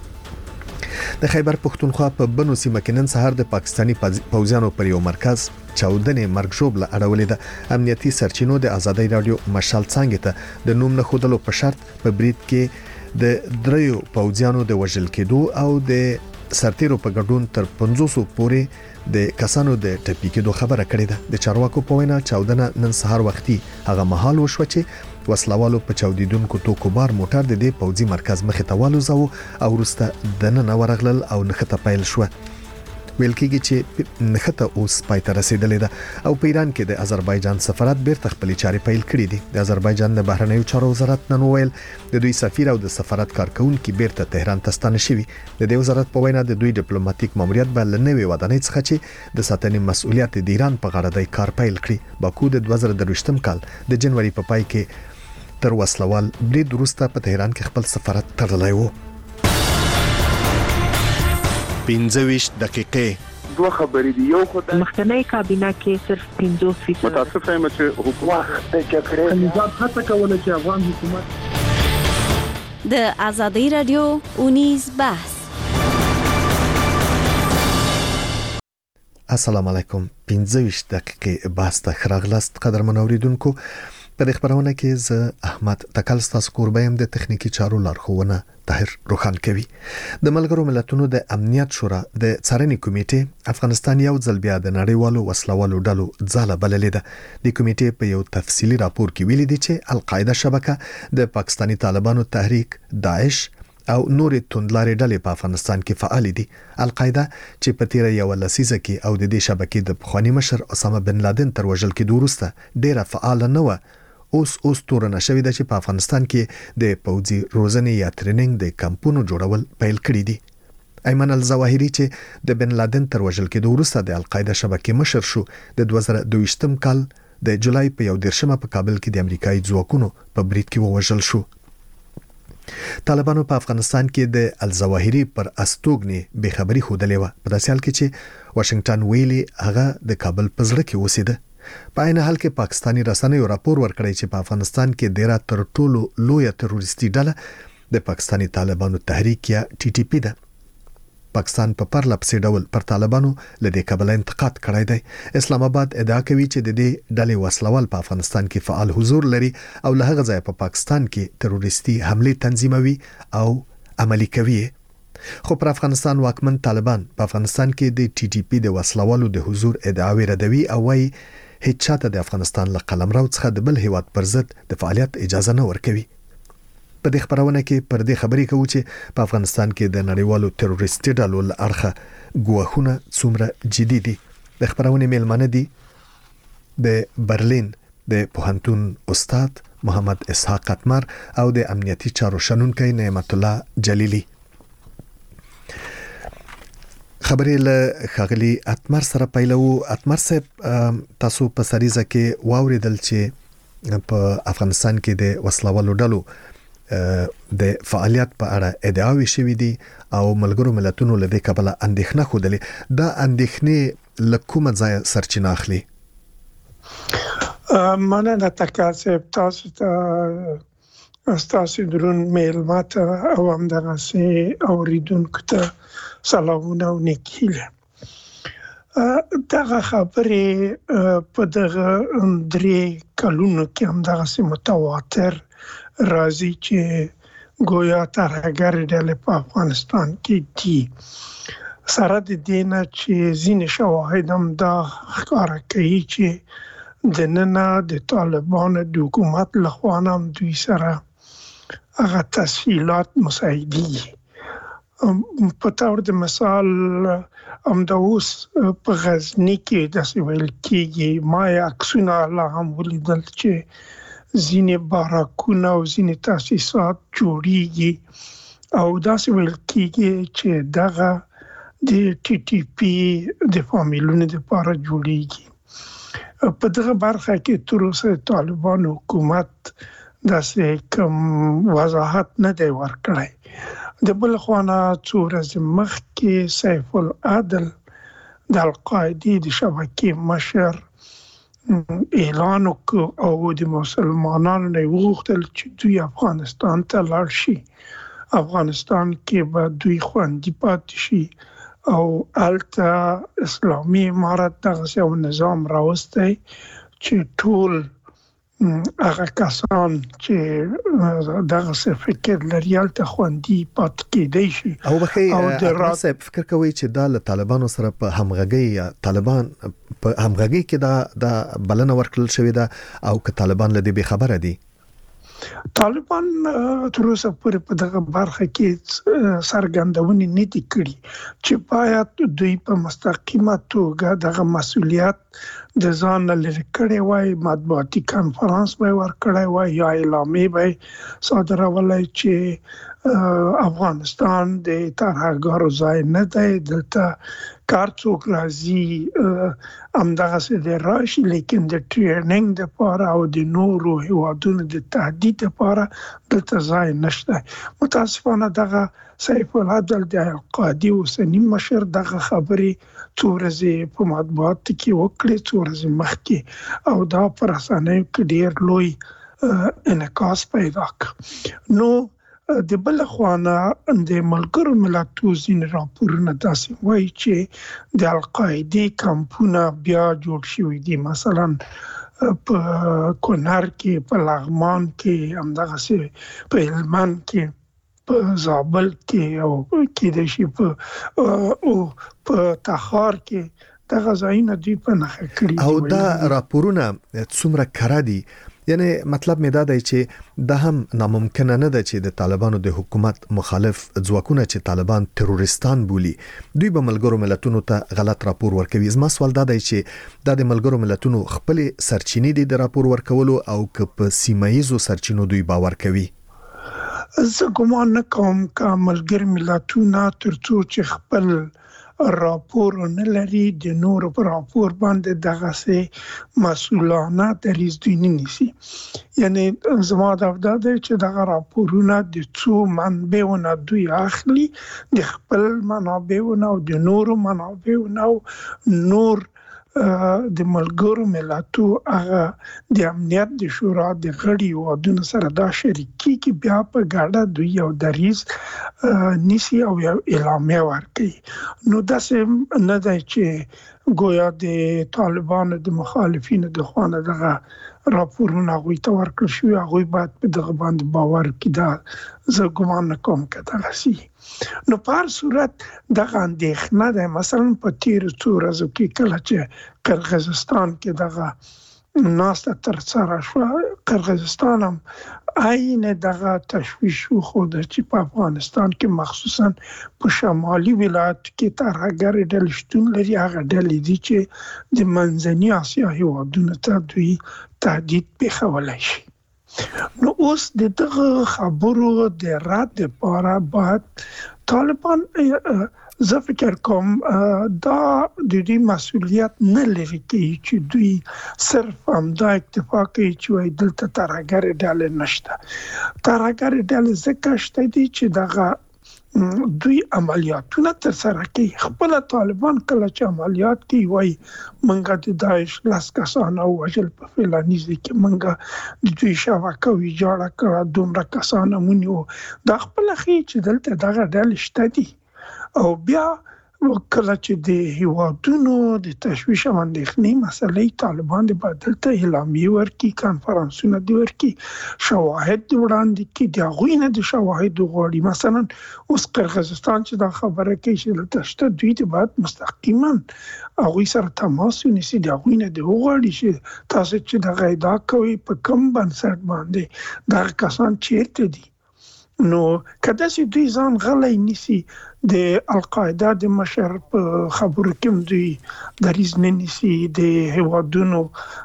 د خیبر پښتونخوا په بنو سیمه کې نن سهار د پاکستانی پوځیانو پر یو مرکز چاودنې مرګ ژوبله اړولې ده. امنیتي سرچینو د آزادۍ رادیو مشال څنګه ته د نوم نه خودلو په شرط په برید کې د 3 پوځیانو د وژل کېدو او د سرتیرو په ګډون تر 500 پورې د کسانو د ټپي کېدو خبره کړې ده. د چارواکو په وینا چاودنه نن سهار وختي هغه مهال وشو چې وسلوالو په چاودیدونکو توکو بار موټر د دې پوځي مرکز مخې ته والوزو او وروسته د نن ورغلل او نخته پیل شو. ویل کېږي چې نخته اوس پای ته رسیدلې ده او په ایران کې د آذربایجان سفارت بیرته خپل چارې پیل کړې دي. د آذربایجان د بهرنیو چارو وزارت نن ویل د دوی سفیر او د سفارت کارکونکو بیرته تهران ته ستانه شوي. د دې وزارت په وینا د دوی ډیپلوماټیک ماموریت بل نوې ودانۍ څخه چې د ساتنې مسؤلیت د ایران په غاړه دی کار پیل کړی. باکو د 2023 کال د جنوري په پای کې تر وسلوال برید وروسته په تهران کې خپل سفارت تړلی و. 25 دقیقې دوه خبرې دي. یو خو د مخکنی کابینه کې صرف 50% متاسف یم چې حکومت د جګړې نظام هڅه کوله چې افغان حکومت د آزادۍ رادیو اونیز بحث. السلام علیکم. 25 دقیقې بحث ته خراغلاست قدرمن اوریدونکو. په دې خبرونه کې زه احمد تکل ستاسو کوربایم د تخنیکی چارو لارښوونه طاهر روخان کوي. د ملګرو ملتونو د امنیت شورا د څارنې کمیټې افغانستان یو ځل بیا د نړیوالو وسلوالو ډلو ځاله بللې ده. د کمیټې په یو تفصیلی راپور کې ویلي دي چې القاعده شبکه د پاکستانی طالبانو تحریک داعش او نورې توندلارې ډلې په افغانستان کې فعال دي. القاعده چې په تیر یو لسیزه کې او د دې شبکې د پخوانی مشر اسامه بن لادن تر وژل کېدو وروسته ډیره فعال نه و، اوس تورنه شوې ده چې په افغانستان کې د پوځي روزنې یا ټریننګ د کمپونو جوړول پیل کړي دي. ایمن الظواهری چې د بن لادن تر وژل کېدو وروسته د القاعده شبکې مشر شو، د 2022 کال د جولای په 11 په کابل کې د امریکایي ځواکونو په برید کې ووژل شو. طالبانو په افغانستان کې د الظواهري پر استوګنې بې خبري خودلې و په داسې حال کې چې واشنگټن ویلي هغه د کابل په زړه کې اوسېده. په عین حال کې پاکستانی رسنیو راپور ورکړی چې په افغانستان کې ډیره تر ټولو لویه تروریستي ډله د پاکستانی طالبانو تحریک یا ټي ټي پی ده. پاکستان په پرله پسې ډول پر طالبانو له دې کبله انتقاد کړی دی. اسلام آباد ادعا کوي چې د دې ډلې وسلوال په افغانستان کې فعال حضور لري او له هغه ځایه په پاکستان کې تروریستي حملې تنظیموي او عملي کوي. خو پر افغانستان واکمن طالبان په افغانستان کې د ټي ټي پی د وسلوالو د حضور ادعاوي ردوي او وايي هیڅ چاته د افغانستان له قلمرو څخه د بل هیواد پر ضد د فعالیت اجازه نه ورکوي. په دې خبرونه کې پر دې خبرې کوو چې په افغانستان کې د نړیوالو تروریستي ډلو له اړخه ګواښونه څومره جدي دي. د خبرونه میلمانه دي د برلین د پوهنتون استاد محمد اسحاق قطمر او د امنیتي چارو شنونکی نعمت الله جلیلی. خبرې له ښاغلي اتمر سره پیلو. اتمر صاحب تاسو په سریزه کې واوریدل چې په افغانستان کې د وسلوالو ډلو د فعالیت په اړه ادعاوي شوې دي او ملګرو ملتونو له دې کبله اندېښنه خوده. دا اندېښنې له کومه ځایه سرچینه اخلي؟ مننه تاسو تاسو درون میلمات او همدغه سي اوریدونکو ته سلامونه او نیکیله. دغه خبرې په دغه 3 کلونو کې همدغه سي متواتر راځي چې ګویا ترهګر ډلې په افغانستان کې دي. سره د دې نه چې ځینې شواهد هم دا ښکاره کوي چې د نن د طالبانو د حکومت لخوا هم دوی سره هغه تسهیلات مساعدي. په تور د مثال همدا اوس په غزني کې داسې ویل کېږي ما عکسونه لا هم ولیدل چې ځینې باراکونه او ځینې تاسیسات جوړیږي او داسې ویل کېږي چې دغه د ټي ټي پی د فامیلونو لپاره جوړیږي. په دغه برخه کې تر اوسه طالبان حکومت داسې کوم وضاحت نه دی ورکړی. د بل خوانا څو ورځې مخکې سیف العدل د القاعده د شبکې مشر اعلان وکړ او د مسلمانانو نه وغوښتل چې دوی افغانستان ته لاړ شي. افغانستان کې به دوی خوندي پاتې شي او الته اسلامي امارت دغه یو نظام راوستی چې ټول هغه کسان چې دغه څه فکر لري الته خوندي پاتې کېدای شي. او بخې فکر کوي چې دا له طالبانو سره په همغږي یا طالبان په همغږي کې دا بلنه ورکړل شوې ده او که طالبان له دې به خبره دي؟ طالبان تر اوسه پورې په دغه برخه کې څرګندونې نه دي کړې چې باید دوی په مستقیمه توګه دغه مسؤلیت د ځان لري کړی وای، مطبوعاتي کانفرنس به ورکړی وای یا اعلامیه به صادرولای چې افغانستان د ترهګرو ځای نه دی، دلته کار څوک راځي همدغه څه دی راشي، لیکن د ټریننګ لپاره او د نورو هیوادونو د تهدید لپاره دلته ځای نشته. متاسفانه دغه سیف العدل د القاعده اوسنی مشر دغه خبرې څو ورځې په مطبوعاتو کې وکړې، څو ورځې مخکې، او دا پر رسنیو کې ډېر لوی انعکاس پیدا کړ. نو د بل خوانه د ملګرو ملتونو ځینې راپورونه داسې وایي چې د القاعده کمپونه بیا جوړ شوي دي، مثلا په کونړ کې، په لغمان کې، همدغسې په هلمند کې، په زابل کې او کېدای شي په تخار کې دغه ځایونه دوی په نښه کړي. او دا راپورونه څومره کره دي؟ یعنی مطلب مې دا دی چې دا هم ناممکنه نه ده چې د طالبانو د حکومت مخالف ځواکونه چې طالبان تروریستان بولي دوی به ملګرو ملتونو ته غلط راپور ورکوي. زما سوال دا دی چې دا د ملګرو ملتونو خپل سرچینې دي د راپور ورکولو او که په سیمایزو سرچینو دوی باور کوي؟ زه ګمان نه کوم که ملګري ملتونه ترڅو چې خپل راپور نه لري د نور پر راپور باندې دغه سه مسؤلانه دریځ دوی نه نیسي. یعنی زما د افداده چې دغه راپورونه د څو منبعونه دوی اخلي، د خپل منابعونه او د نورو منابعونه او نور د ملګرو ملتو هغه د امنیت د شورا د غړي هیوادونو سره دا شریکي کې بیا په ګډه دوی یو دریځ نیسي او یو اعلامیه ورکوي. نو داسې نه دی چې ګویا د طالبانو د مخالفینو د خوا نه دغه راپورونه هغوی ته ورکړل شوي، هغوی باید په دغه باندې باور کړي. دا زه ګمان نه کوم که دغه سي. نو په هر صورت دغه اندېښنه ده. مثلا په تیرو څو ورځو کې کله چې قرغیزستان کې دغه ناسته ترسره شوه، قرغیزستان هم عین دغه تشویش وښوده چې په افغانستان کې مخصوصا په شمالي ولایتو کې ترهګرې ډلې شتون لري. هغه ډلې دي چې د منځني اسیا هیوادونو ته دوی تهدید پېښولی شي. نو اوس د دغه خبرو د رد لپاره باید طالبان زه فکر کوم دا د دوی مسؤلیت نه لري چې دوی صرف همدا اکتفا کوي چې وایي دلته ترهګرې ډلې نشته. ترهګرې ډلې ځکه شته دي چې دغه دوی عملیاتونه ترسره کوي. خپل طالبان کله چې عملیات کوي وایي منګه د داعش 10 کسان وژل په فلاني ځای کې، منګه د دوی شبکه ویجاړه کړه، دومره کسان ونیو. دا خپله ښیي چې دلته دغه ډلې شته دي. او بیا کله چې د هیوادونو د تشویش او اندېښنې مسلې طالبان د بدلته اعلامیې ورکړي، کانفرانسونه دي ورکړي، شواهد دي وړاندې کړي، د هغوی نه د شواهدو غواړي. مثلا اوس قرغیزستان چې دا خبره کوي چې دلته شته، دوی ته باید مستقیما هغوی سره تماس ونیسي، د هغوی نه د وغواړي چې تاسو چې دغه ادعا کوئ په کوم بنسټ باندې دغه کسان چیرته دي. نو که داسې دوی ځان غلی نیسي، د القاعده د مشر په خبرو کې دوی دریځ نه نیسي، د هیوادونو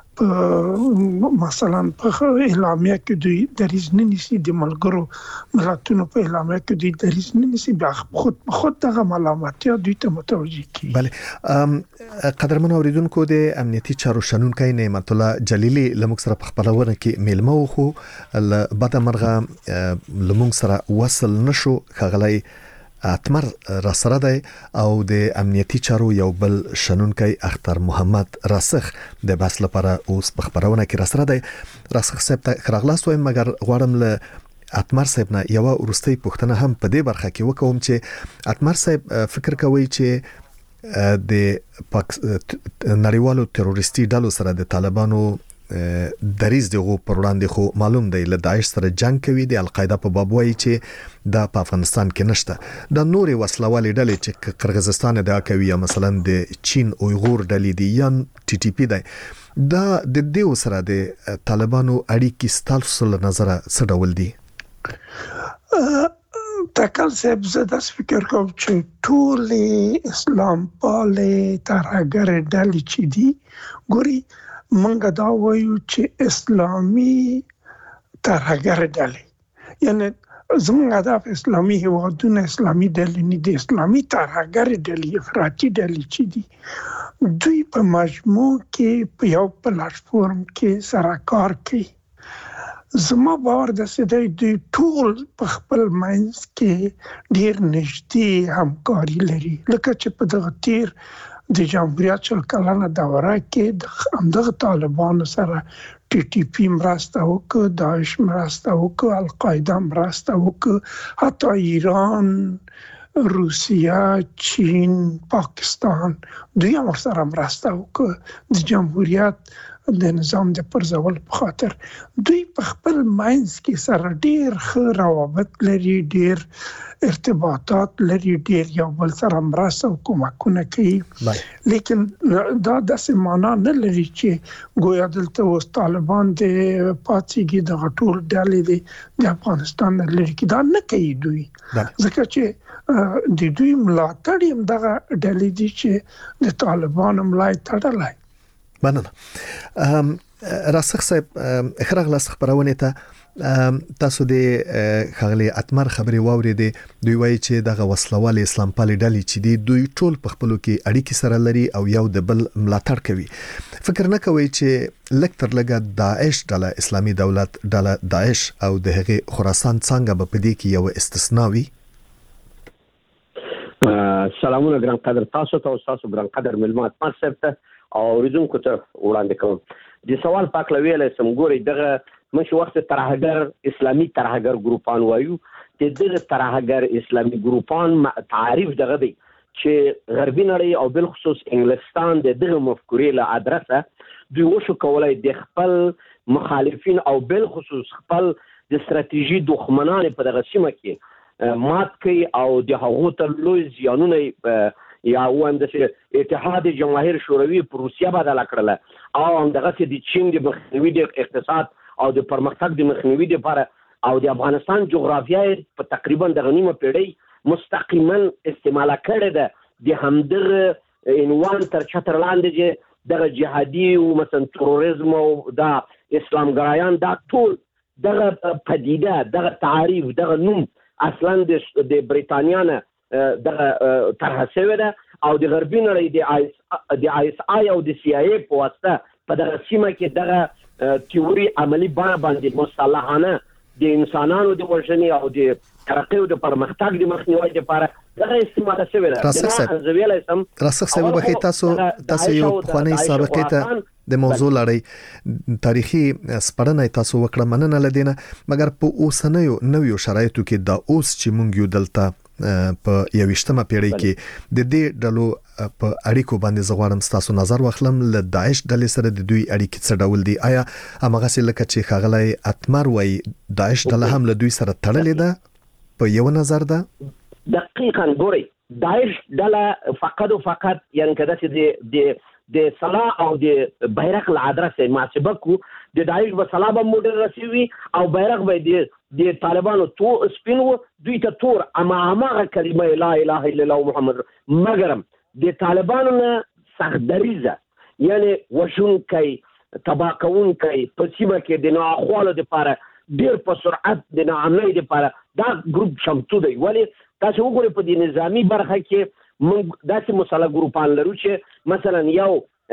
په مثلا په اعلامیه کې دوی دریځ نه نیسي، د ملګرو ملتونو په اعلامیه کې دوی دریځ نه نیسي، بیا خود دغه ملامتیا دوی ته متوجه کیږي. بله قدرمن اوریدونکو، د امنیتي چارو شنونکی نعمت الله جلیلی لموږ سره په خبرونه کې میلمه و، خو له بده مرغه لموږ سره وصل نشو. ښاغلی اتمر را سره دی او د امنیتي چارو یو بل شنونکی اختر محمد راسخ د بحث لپاره اوس په خبرونه کې را سره دی. راسخ صاحب ته راغلاست وایم، مګر غواړم له اتمر صاحب نه یو وروستۍ پوښتنه هم په دې برخه کې وکوم چې اتمر صاحب فکر کوي چې د نړیوالو تروریستي ډلو سره د طالبانو دریځ دغه پر وړاندې خو معلوم دی له داعش سره جنگ کوي، د القاعده په باب وایي چې دا په افغانستان کې نشته. د نورې وسلوالې ډلې چې قرغیزستان ادعا کوي یا مثلا د چین اویغور ډلې دي یا ټي ټي پی دی، دا د دې سره د طالبانو اړیکې ستاسو له نظره څه ډول دي؟ تکل صاحب زه داسې فکر کوم چې ټولې اسلام پالې ترهګرې ډلې چې دي، ګوري منګه دا وایو چې اسلامي ترهګر ډلې، یعنی زموږ هدف اسلامي هیوادونه اسلامي ډلې نه دي، اسلامي ترهګر ډلې افراطي ډلې چې دي دوی په مجموع کې په یو پلیټفارم کې سره کار کوي. زما باور داسې دی دوی ټول په خپل منځ کې ډېر نږدې همکاري لري، لکه چې په دغه تیر د جمهوریت 40 کلنه دوره کې د همدغه طالبانو سره ټي ټي پی مرسته وکړه، داعش مرسته وکړه، القاعده مرسته وکړه، حتی ایران، روسیه، چین، پاکستان دوی هم سره مرسته وکړه د جمهوریت د نظام د پرځول په خاطر. دوی په خپل منځ کې سره ډېر ښه روابط لري، ډېر ارتباطات لري، ډېر یو بل سره مرسته او کومکونه کوي. لیکن دا داسې معنا نه لري چې ګویا دلته اوس طالبان د پاتېږي دغه ټول ډلې د افغانستان نه لري کې، دا نه کوي دوی، ځکه چې د دوی ملاتړ هم دغه ډلې دي چې د طالبانو ملای تړلی. مننه. راسخ صاحب خراغلاس خبرونه ته تاسو د خغلی اتمر خبري واورېدې دوی وایي چې دغه وسلوال اسلام پالي ډلې چې دی دوی ټول په خپلو کې اړیکې سره لري او یو د بل ملاتړ کوي. فکر نه کوي چې لکتر لګه داعش ډله اسلامي دولت ډله داعش او د هغه خراسان څنګه په دې کې یو استثناء وي؟ سلامونه ګران قدر تاسو ته او تاسو ګران قدر ملمات ما سره او ریزونکو ته وړاندې کوم. د سوال پاک لویل سم ګوري دغه مشه وخت ترهګر اسلامي ترهګر ګروپان وایو د دغه ترهګر اسلامي ګروپان تعریف دغه دی چې غربي نړۍ او بل خصوص انګلستان د دغه مفکورې له ادرسه دوی وشو کولای د خپل مخالفین او بل خصوص خپل د استراتیژي دښمنان په دغه سیمه کې مات کوي او د هغو ته لوی زیانونه یا وان د اتحاد جماهیر شوروي په روسیا بدل کړل او دغه د چین د مخنیوي د اقتصاد او د پرمختګ د مخنیوي لپاره او د افغانستان جغرافیای په تقریبا د غنیمه پیړۍ مستقیما استعمال کړی ده د همدغه عنوان تر چتر لاندې چې دغه جهادي او مثلا تروریزم او د اسلام ګرایان دا ټول دغه پدیده دغه تعریف دغه نوم اصلا د بریتانیا نه دغه طرح شوی ده او د غربي نړۍ د آی اس آی او د سی آی ای په واسطه په دغه سیمه کې دغه تیوري عملی باندې مصالحانه د انسانانو د وژنې او د ترقی او د پرمختګ د مخنیوي لپاره دغه استعمال شوی ده. راسخ صاحب بخیر تاسو یو خوانی سابقه ته د موضوع لړۍ تاریخي سپړنه تاسو وکړه مننه لدینه مګر په اوسنیو نویو شرایطو کې دا اوس چې مونږ یو دلته په 21مه پیړۍ کې د دې ډلو په اړیکو باندې زغوارم تاسو نظر واخلم له داعش ډلې سره د دوی اړیکې څه ډول دي؟ آیا هغه څه لکه چې خغلای اتمر وای داعش ډله هم له دوی سره تړلې ده په یو نظر ده؟ دقیقاً ګوري داعش ډله فقط او فقط یعنی کده چې د صلاح او د بیرغ له ادرسه محاسبه کو د داعش په صلاح به موډر رسیوي او بیرغ به د طالبانو تو سپینو دوی ته تور اما هغه کلمه لا اله الا الله محمد مګرم د طالبانو نه سخدریزه یعنی وشون کوي تباکون کوي په سیمه کې د ناخواله لپاره ډیر په سرعت د ناامنۍ لپاره دا ګروپ شمتو دی. ولی تاسو وګورئ په د نظامی برخه کې موږ داسې مسله ګروپان لرو چې مثلا یو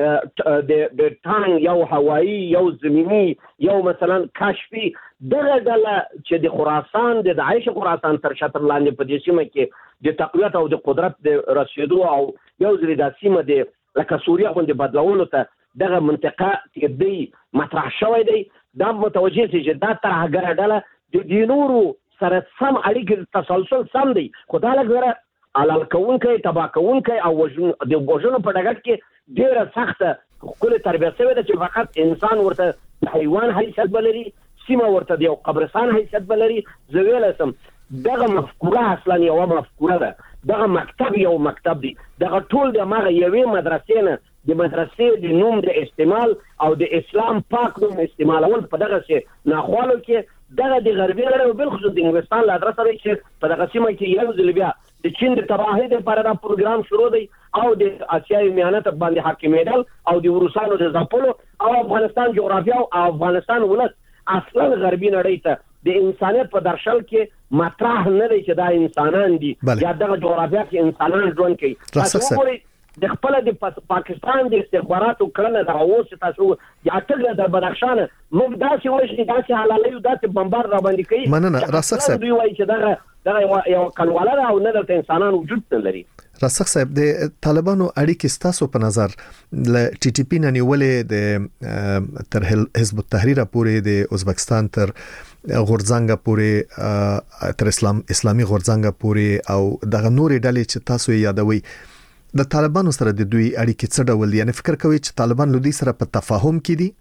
د ټانک یو هوایی یو زمینی یو مثلا کشفي دغه ډله چې د خراسان د داعش خراسان تر شتر لاندې په دې سیمه کې د تقویت او د قدرت د رسیدو او یو ځل د سیمه د لکه سوریه غوندې بدلولو ته دغه منطقه کې دی مطرح شوی دی. دا متوجه شي چې دا ترهګر ډله د نورو سره سم اړیکې تسلسل سم دی خو دا لږ علال کوونکی تبا کوونکی او د وژنو په ډګر کې ډیره سخته کله تربیه شوی ده چې فقط انسان ورته حیوان حیثیت بلري سیمه ورته د یو قبرستان حیثیت بلري. زه ویلی سم دغه مفکوره اصلا یوه مفکوره ده دغه مکتب یو مکتب دی دغه ټول د هغه یوې مدرسې نه د مدرسې د نوم د استعمال او د اسلام پاک نوم استعمالول په دغه ناخوالو کې دغه د غربي نړۍ او بالخصوص د انګلستان له ادرسه دی چې په دغه سیمه کې یو ځل بیا د چین د تباهۍ لپاره دا پروګرام شروع دی او د اسیايي میانت باندې حاکمیدل او د روسانو د ځپلو او افغانستان جغرافیا او افغانستان ولس اصلا غربي نړۍ ته د انسانیت په درشل کې مطرح نه دی چې دا انسانان دي یا دغه جغرافیا کې انسانان ژوند کوي. تاسو د خپل د پاکستان د استخباراتو کړنه د اوس تاسو یا ټول د بدخشان موږ داسې وایي داسې حلالي او داسې بمبار را باندې کوي. مننه راسخ صاحب دوی وایي چې دغه یو کنواله او نه د انسانانو وجود نه لري. راسخ صاحب د طالبانو اړیکې ستاسو په نظر ل ټي ټي پی نه نیولې د تر حزب التحریر پورې د ازبکستان تر غورځنګ پورې تر اسلامي غورځنګ پورې او دغه نورې ډلې چې تاسو یادوي د طالبانو سره د دوی اړیکې څه ډول دي؟ یعنی فکر کوي چې طالبان له دوی سره په تفاهم کې دي؟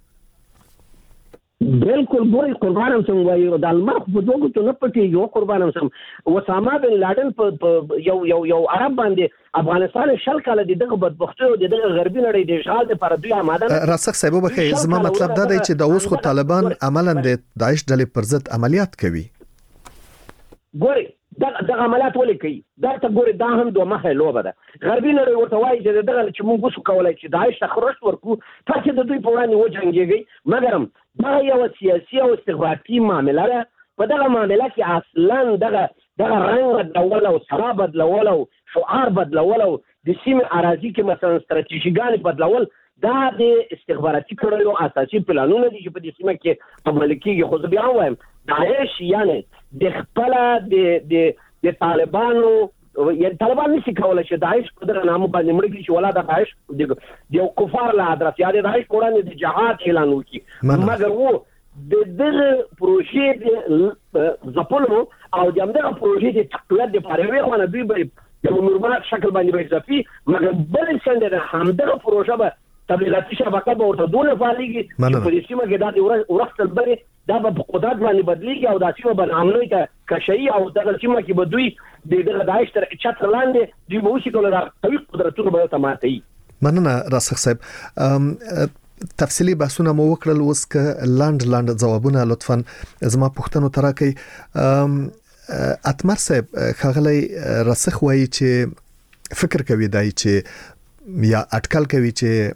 بالکل ګوري قربانم سم وایي د المرخ په دوه ګوتو نه پټي یو قربانم سم وسامه بن لادن په یو عرب باندې افغانستان شل کاله دغه بدبختیو دغه غربي نړۍ د اشغال لپاره دوی آماده راسخ صاحب بخیر زما مطلب دا دی چې د اوس خو طالبان عملاً د داعش ډلې پر ضد عملیات کوي. ګوري دغه عملیات ولې کوي دا ته ګوري دا هم دوه مخه لوبه ده. غربي نړۍ ورته وایي چې دغه چې موږ وسو کولای چې داعش ته خرج ورکو تاسو د دوی په وړاندې وجنګيږي مګرم دا یو سیاسي او استخباراتي معامله ده. په دغه معامله کې اصلا دغه رنګ بدلول او سرا بدلول او شعار بدلول او د سیمې اراضي کې مثلا ستراتیژیګانې بدلول دا د استخباراتي کړنو اساسي پلانونه دي چې په دې سیمه کې عملي کېږي. خو زه بیا هم وایم داعش یعنی د خپله د طالبانو یعنی طالبان نشي کولی چې داعش په دغه نامه باندې مړ کړي چې ولا د داعش د یو کفار له ادرس یا د داعش په وړاندې د جهاد اعلان وکړي، مګر و د دغه پروژې د ځپلو او د همدغه پروژې د تقویت دپاره یوې خوا نه دوی به د نورمال شکل باندې به اضافي، مګر بلې څنډې نه همدغه پروژه به تبلیغاتي شبکه به ورته دونه فعالېږي چې په دې سیمه کې دا د ورښت البرې دا به په قدرت باندې بدلېږي او دا سیمه به ناامنۍ ته کشوي او دغه سیمه کې به دوی د دغه داعش تر چتر لاندې دوی به وشي کولی دا قوي قدرتونه به ورته ماتوي. مننه راسخ صاحب. تفصیلی بحثونه مو وکړل، اوس که لاند ځوابونه لطفا زما پوښتنو ته راکړئ. اتمر صاحب ښاغلی راسخ وایي چې فکر کوي دی چې یا اټکل کوي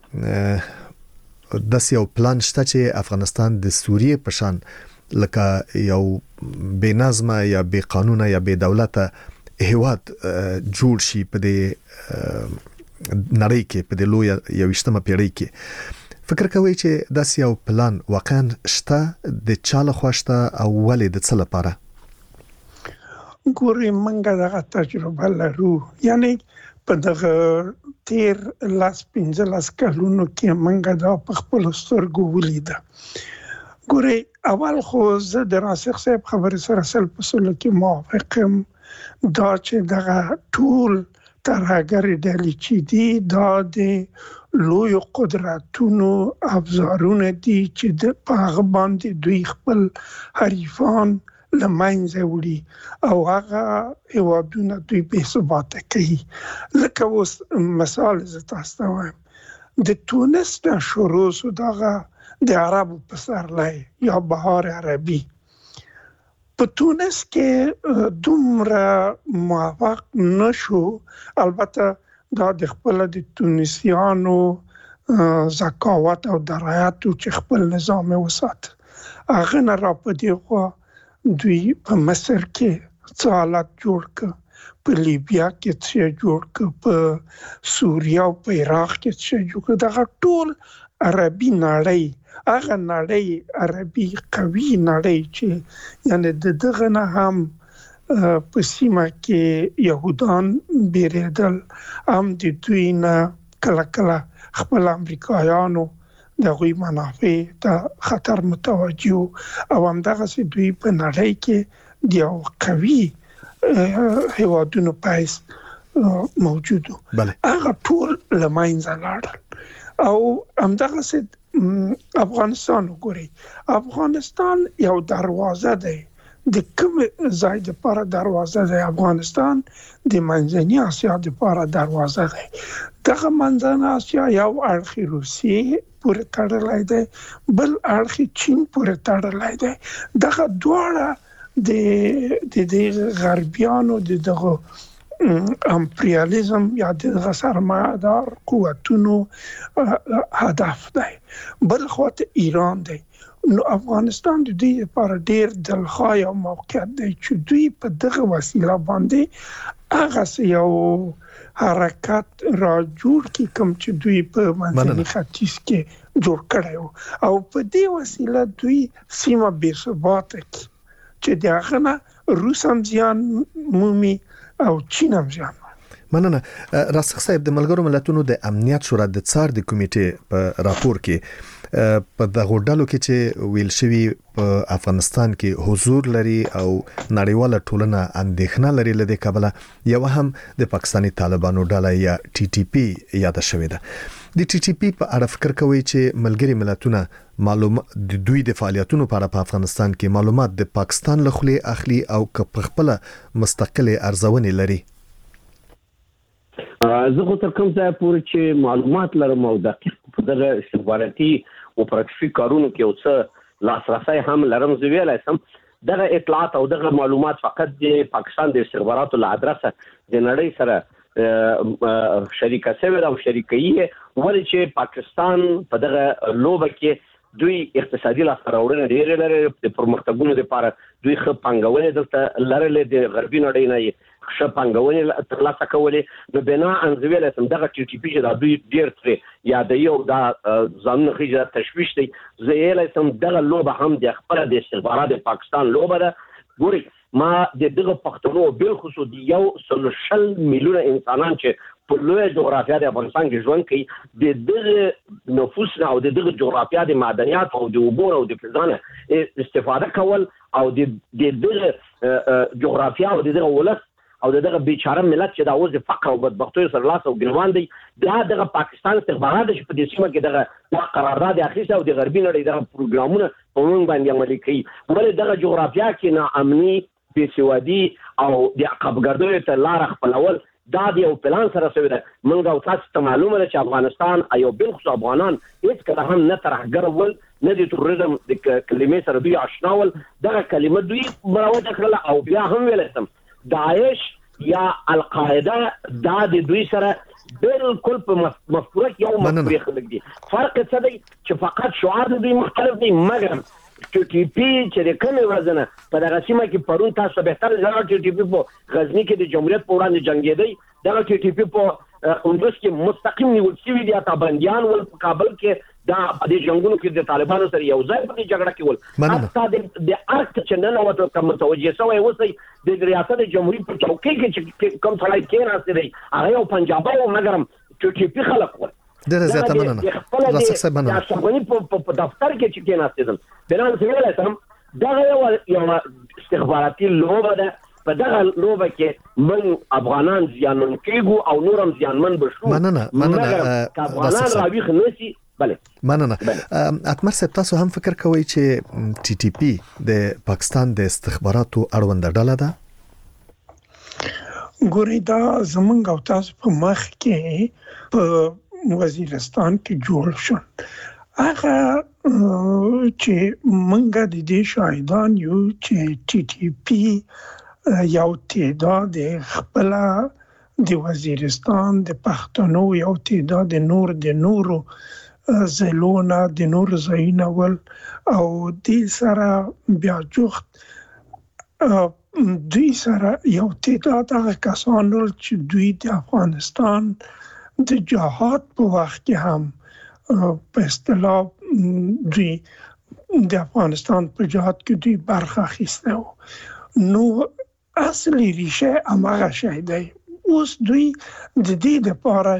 چې داسې یو پلان شته چې افغانستان د سوریې په شان لکه یو بې نظمه یا بې قانونه یا بې دولته هیواد جوړ شي په دې نړۍ کې، په دې لویه 21مه پیړۍ کې. فکر کوي چې داسې یو پلان واقعا شته، د چا لخوا شته او ولې د څه لپاره؟ ګورې موږ دغه تجربه لرو، یعنی په دغه تیر 15 کلونو کې موږ دا په خپل سترګو ولیده. ګورې اول خو زه د راسخ صاحب خبرې سره سل په سلو کې موافق یم دا چې دغه ټول ترهګرې ډلې چې دي دا د لوی قدرتونو افزارونه دي چې په هغه باندې دوی خپل حریفان له منځه وړي او هغه هیوادونه دوی بې ثباته کوي. لکه اوس مثال زه تاسو ته وایم د تونس نه شروع شو دغه د عربو پسرلی یا بهار عربي. په تونس کې دومره موفق نشو، البته دا د خپل د تونسیانو ذکاوت او درایت چې خپل نظام وسات هغه نه را پدې خو دوی په مصر کې څه حالت جوړ ک، په لیبیا کې څه جوړ ک، په سوریه او په عراق کې څه جوړ ک. دغه ټول عربي نړۍ هغه نړۍ عربي قوي نړۍ چې یعنی دغه نه هم په سیمه کې يهودان بیریدل، هم د دوی نه کله کله خپل امریکایانو د غوی منافع ته خطر متوجه او هم دغه سي دوی په نړۍ کې د یو قوي هیوادونو پایس موجودو. هغه ټول لماینځه لاړل او هم دغه سي افغانستان وګورئ. افغانستان یو دروازه ده، د کوم ځای لپاره دروازه ده؟ افغانستان د منځنۍ اسیا لپاره دروازه ده. دغه منځنۍ اسیا یو اړخ روسیې پورې تړلای دی، بل اړخ چین پورې تړلای دی. دغه دواړه د غربیانو دغه امپریالیزم یا د سرمایه‌دار قوتونو هدف دی. بل خواته ایران دی. نو افغانستان د دې لپاره ډیر دلخواه او موقعیت دی چې دوی په دغه وسیله باندې هغه یو حرکت را جوړ کی کوم چې دوی په منځني ختیځ کې جوړ کړی او په دې وسیله دوی سیمه بې ثباته کی چې دغه نه روس هم زیان مومي او چین هم زیان. مننه. راسخ صاحب د ملګرو ملتونو د امنیت شورا د څار د کمیټې په راپور کې په دغه ډلو کې چې ویل شوی په افغانستان کې حضور لري او نړیواله ټولنه اندېښنه لري لدې کابل یو هم د پاکستاني طالبانو ډله یا ټي ټي پی یاد شوې ده. د ټي ټي پی په اړه فکر کوي چې ملګری ملتونه معلومات د دوی د فعالیتونو په افغانستان کې معلومات د پاکستان له خلې اخلي او په خپل مستقله ارزونې لري. زه خو تر کوم ځای پورې چې معلومات لرم او دقیق په دغه استخباراتي او پراکتیکي کارونو کې او څه لاسرسي هم لرم، زه ویلای شم دغه اطلاعات او دغه معلومات فقط د پاکستان د استخباراتو له ادرسه د نړۍ سره شریکه شوی او شریکي ولې چې پاکستان په دغه لوبه کې دوی اقتصادي لاسته ډېر لري د پرمختګونو لپاره دوی ښه پانګونې دلته لرلې د غربي نړۍ نه ښه پانګونې ترلاسه کولې نو بنا انځوي لسم دغه ټي ټي پی چې دا دوی ډېر ترې یادوي او دا ځانونه خېجه تشویش دی زه یې لسم دغه لوبه هم د خپل د استخبارات د پاکستان لوبه ده ګوري ما د دغه پښتنو بل خصوص دی 100 میلیونه انسانان چې په لوی جغرافیا د افغانستان کې ژوند کوي د دغه نفوس او د دغه جغرافیا د معدنیات او د اوبو او د فضانه استفاده کول او د دغه جغرافیا او د دغه ولس او دغه بیچاره ملت چې دا اوس د فقر او بدبختۍ سره لاس او ګریوان دی دا دغه پاکستان استخبارات چې په دې سیمه کې دغه قرارداد اخیسته او د غربي نړۍ دغه پروګرامونه په موږ باندې عملي کوي ولې دغه جغرافیا کې ناامني بېسوادي او د عقبګردیو ته لار خپلول دا د یو پلان سره شوی دی موږ او تاسو ته معلومه ده چې افغانستان ایو بالخصوص افغانان هیڅ کله هم نه ترهګر ول نه د تروریزم د کلمې سره دوی آشنا ول دغه کلمه دوی مروجه کړله او بیا هم ویل داعش یا القاعده دا د دوی سره بالکل په مفکوره کې یو مفکوره خلک دي فرق څه دی چې فقط شعار دوی مختلف دي مګر ټي ټي پی چې د کومې ورځنه په دغه سیمه کې پرون تاسو به تر ځای ټي ټي پی په غزنی کې د جمهوریت په وړاندې جنگېدی دغه ټي ټي پی په قندوز کې مستقیم نیول شوی دي تا بنديان ول په کابل کې دا د جنگونو کې د طالبانو سره یو ځای په جګړه کې ول حتی د ارت چې نن وته کوم متوجه شوی وسی د ریاست جمهوریت په چوکۍ کې چې کوم ځای کې راځي دی هغه یو پنجابي او مګرم ټي ټي پی خلک ول ډېر زیاته مننه راسخ صاحب مننه دا څنګه په دفتر کې چې کېناستل بلان سویل سم دا یو استخباراتي لوبه ده په دغه لوبه کې من افغانان زیانمن کېږو او نورم زیانمن بشو مننه افغانان راویخ نسی بله مننه اتمر صاحب تاسو هم فکر کوئ چې ټي ټي پی د پاکستان د استخباراتو اړوند ډله ده ګوري دا زمونږ او تاسو په مخ کې په وزیرستان کې جوړ شو هغه چې منګه د دې شاهدان یو چې ټي ټي پی یو تعداد خپل د وزیرستان د پښتنو یو تعداد د نورو زلونه د نور زاینه ول او د سره بیا جوخت دوی سره یو تعداد هغه کسانو چې دوی د افغانستان د جهاد په وخت کې هم په اصطلاح دوی د افغانستان په جهاد کې دوی برخه اخیسته نو اصلي ریشه هغه شی دی اوس دوی د دې لپاره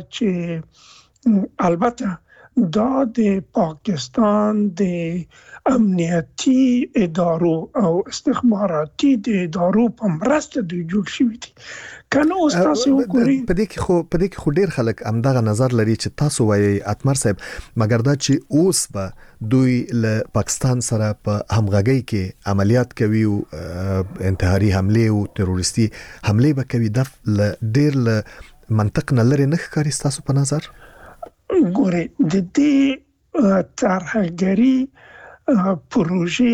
چې البته دا د پاکستان د امنیتي ادارو او استخباراتي د ادارو په مرسته دوی جوړ شوی دي کنه اوس تاسو وګورئ په دې کې خو ډیر خلک همدغه نظر لري چې تاسو وایي اتمر صاحب مګر دا چې اوس به دوی له پاکستان سره په همغږي کې عملیات کوي او انتحاري حمله او تروریستي حمله به کوي د ډیر له منطق نه لري نه ښکاري تاسو په نظر ګوري د دې طرحګری پروژې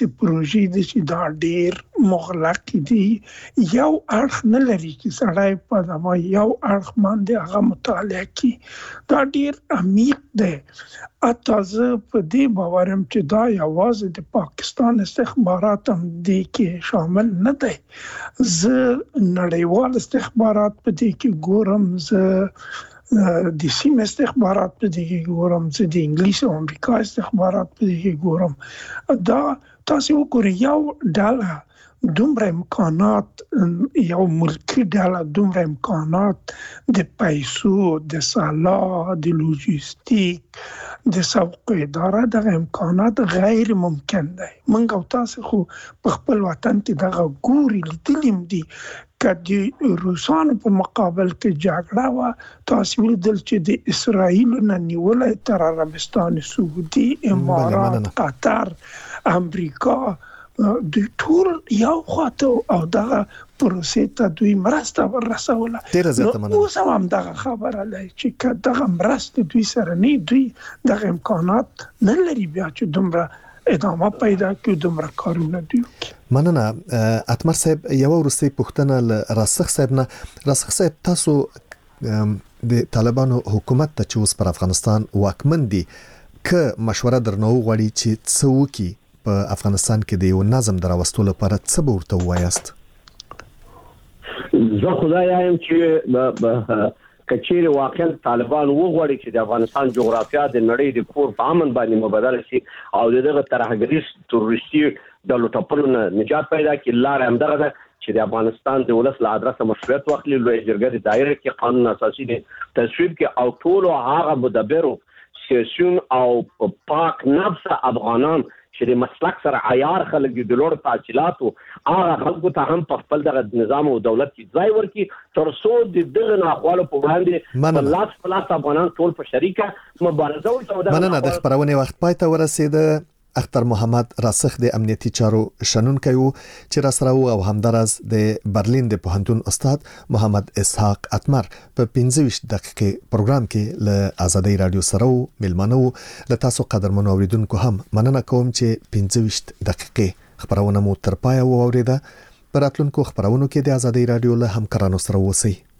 د چې دا ډیر مغلق دي یو اړخ نه لري چې سړی په دما یو اړخ باندې هغه مطالعه کوي دا ډیر عمیق دی اتازه په دې باورم چې دا یوازې د پاکستان استخبارات هم دي کې شامل نه دي زه نړیوال استخبارات په دې کې ګورم زه د سیمه استخبارات په دې کې ګورم چې د انګلیس او امریکا استخبارات په دې کې ګورم دا تاسو وګورئ یو ډاله دومره امکانات یو ملکی ډاله دومره امکانات د پیسو د سلاح د لوجستیک د سوق اداره د امکانات غیر ممکن دی منګ او تاسو خو په خپل وطن کې دغه ګوري لیدلم دي کدی روسانو په مقابل کې جګړه وا تاسو ولدل چې د اسرائیل نه نیولې تر عربستان سعودي امارات قطر امریکا د ټول یو خاطر او دغه پروسې ته دوی مرسته ورسوله نو اوس هم دغه خبره لای چې دغه مرسته دوی سره نه دوی دغه امکانات نه لري بیا چې دومره ادامه پیدا کړي دومره کارونه دوی مننه اتمر صاحب یو ورستي پوښتنه راسخ صاحب نه راسخ صاحب تاسو د طالبانو حکومت ته چې اوس پر افغانستان واکمن دي ک مشوره درنو غواړي چې څه وکي په افغانستان کې د یو نظم دراوستلو لپاره څه به ورته وایاست؟ زه خدای یم چې کچیر واقعا طالبان وغواړي چې د افغانستان جغرافیا د نړۍ د کور په امن باندې مبادله شي او دغه ترهګریز تروریستي د لوټپلو نه نجات پیدا کړي. لار هم دغه ده چې د افغانستان د ولس له ادرسه مشروعیت واخلي، لوی جرګه د دایره کې قانون اساسي دی تصویب کې او ټول هغه مدبرو سیاسيون او پاک نفس افغانان چې د مسلک سره عیار خلک د لوړ تحصیلاتو هغه خلکو ته هم په خپل دغه نظام او دولت کې ځای ورکړي تر څو دغه ناخوالو په وړاندې لاس افغانان ټول په شریکه مبارزه وکړي. مننه. د خبرونې وخت پای ته ورسېده. اختر محمد راسخ د امنیتي چارو شنونکی وو چې را سره وو او همدارز د برلین د پوهنتون استاد محمد اسحاق اتمر په 15 دقیقې پروګرام کې له آزادۍ رادیو سره وو ملمنو. له تاسو قدرمنو اوریدونکو هم مننه کوم چې 15 دقیقې خبرونه مو تر پای واوریده. په راتلونکو خبرونو کې د آزادۍ رادیو له همکارانو سره اوسئ.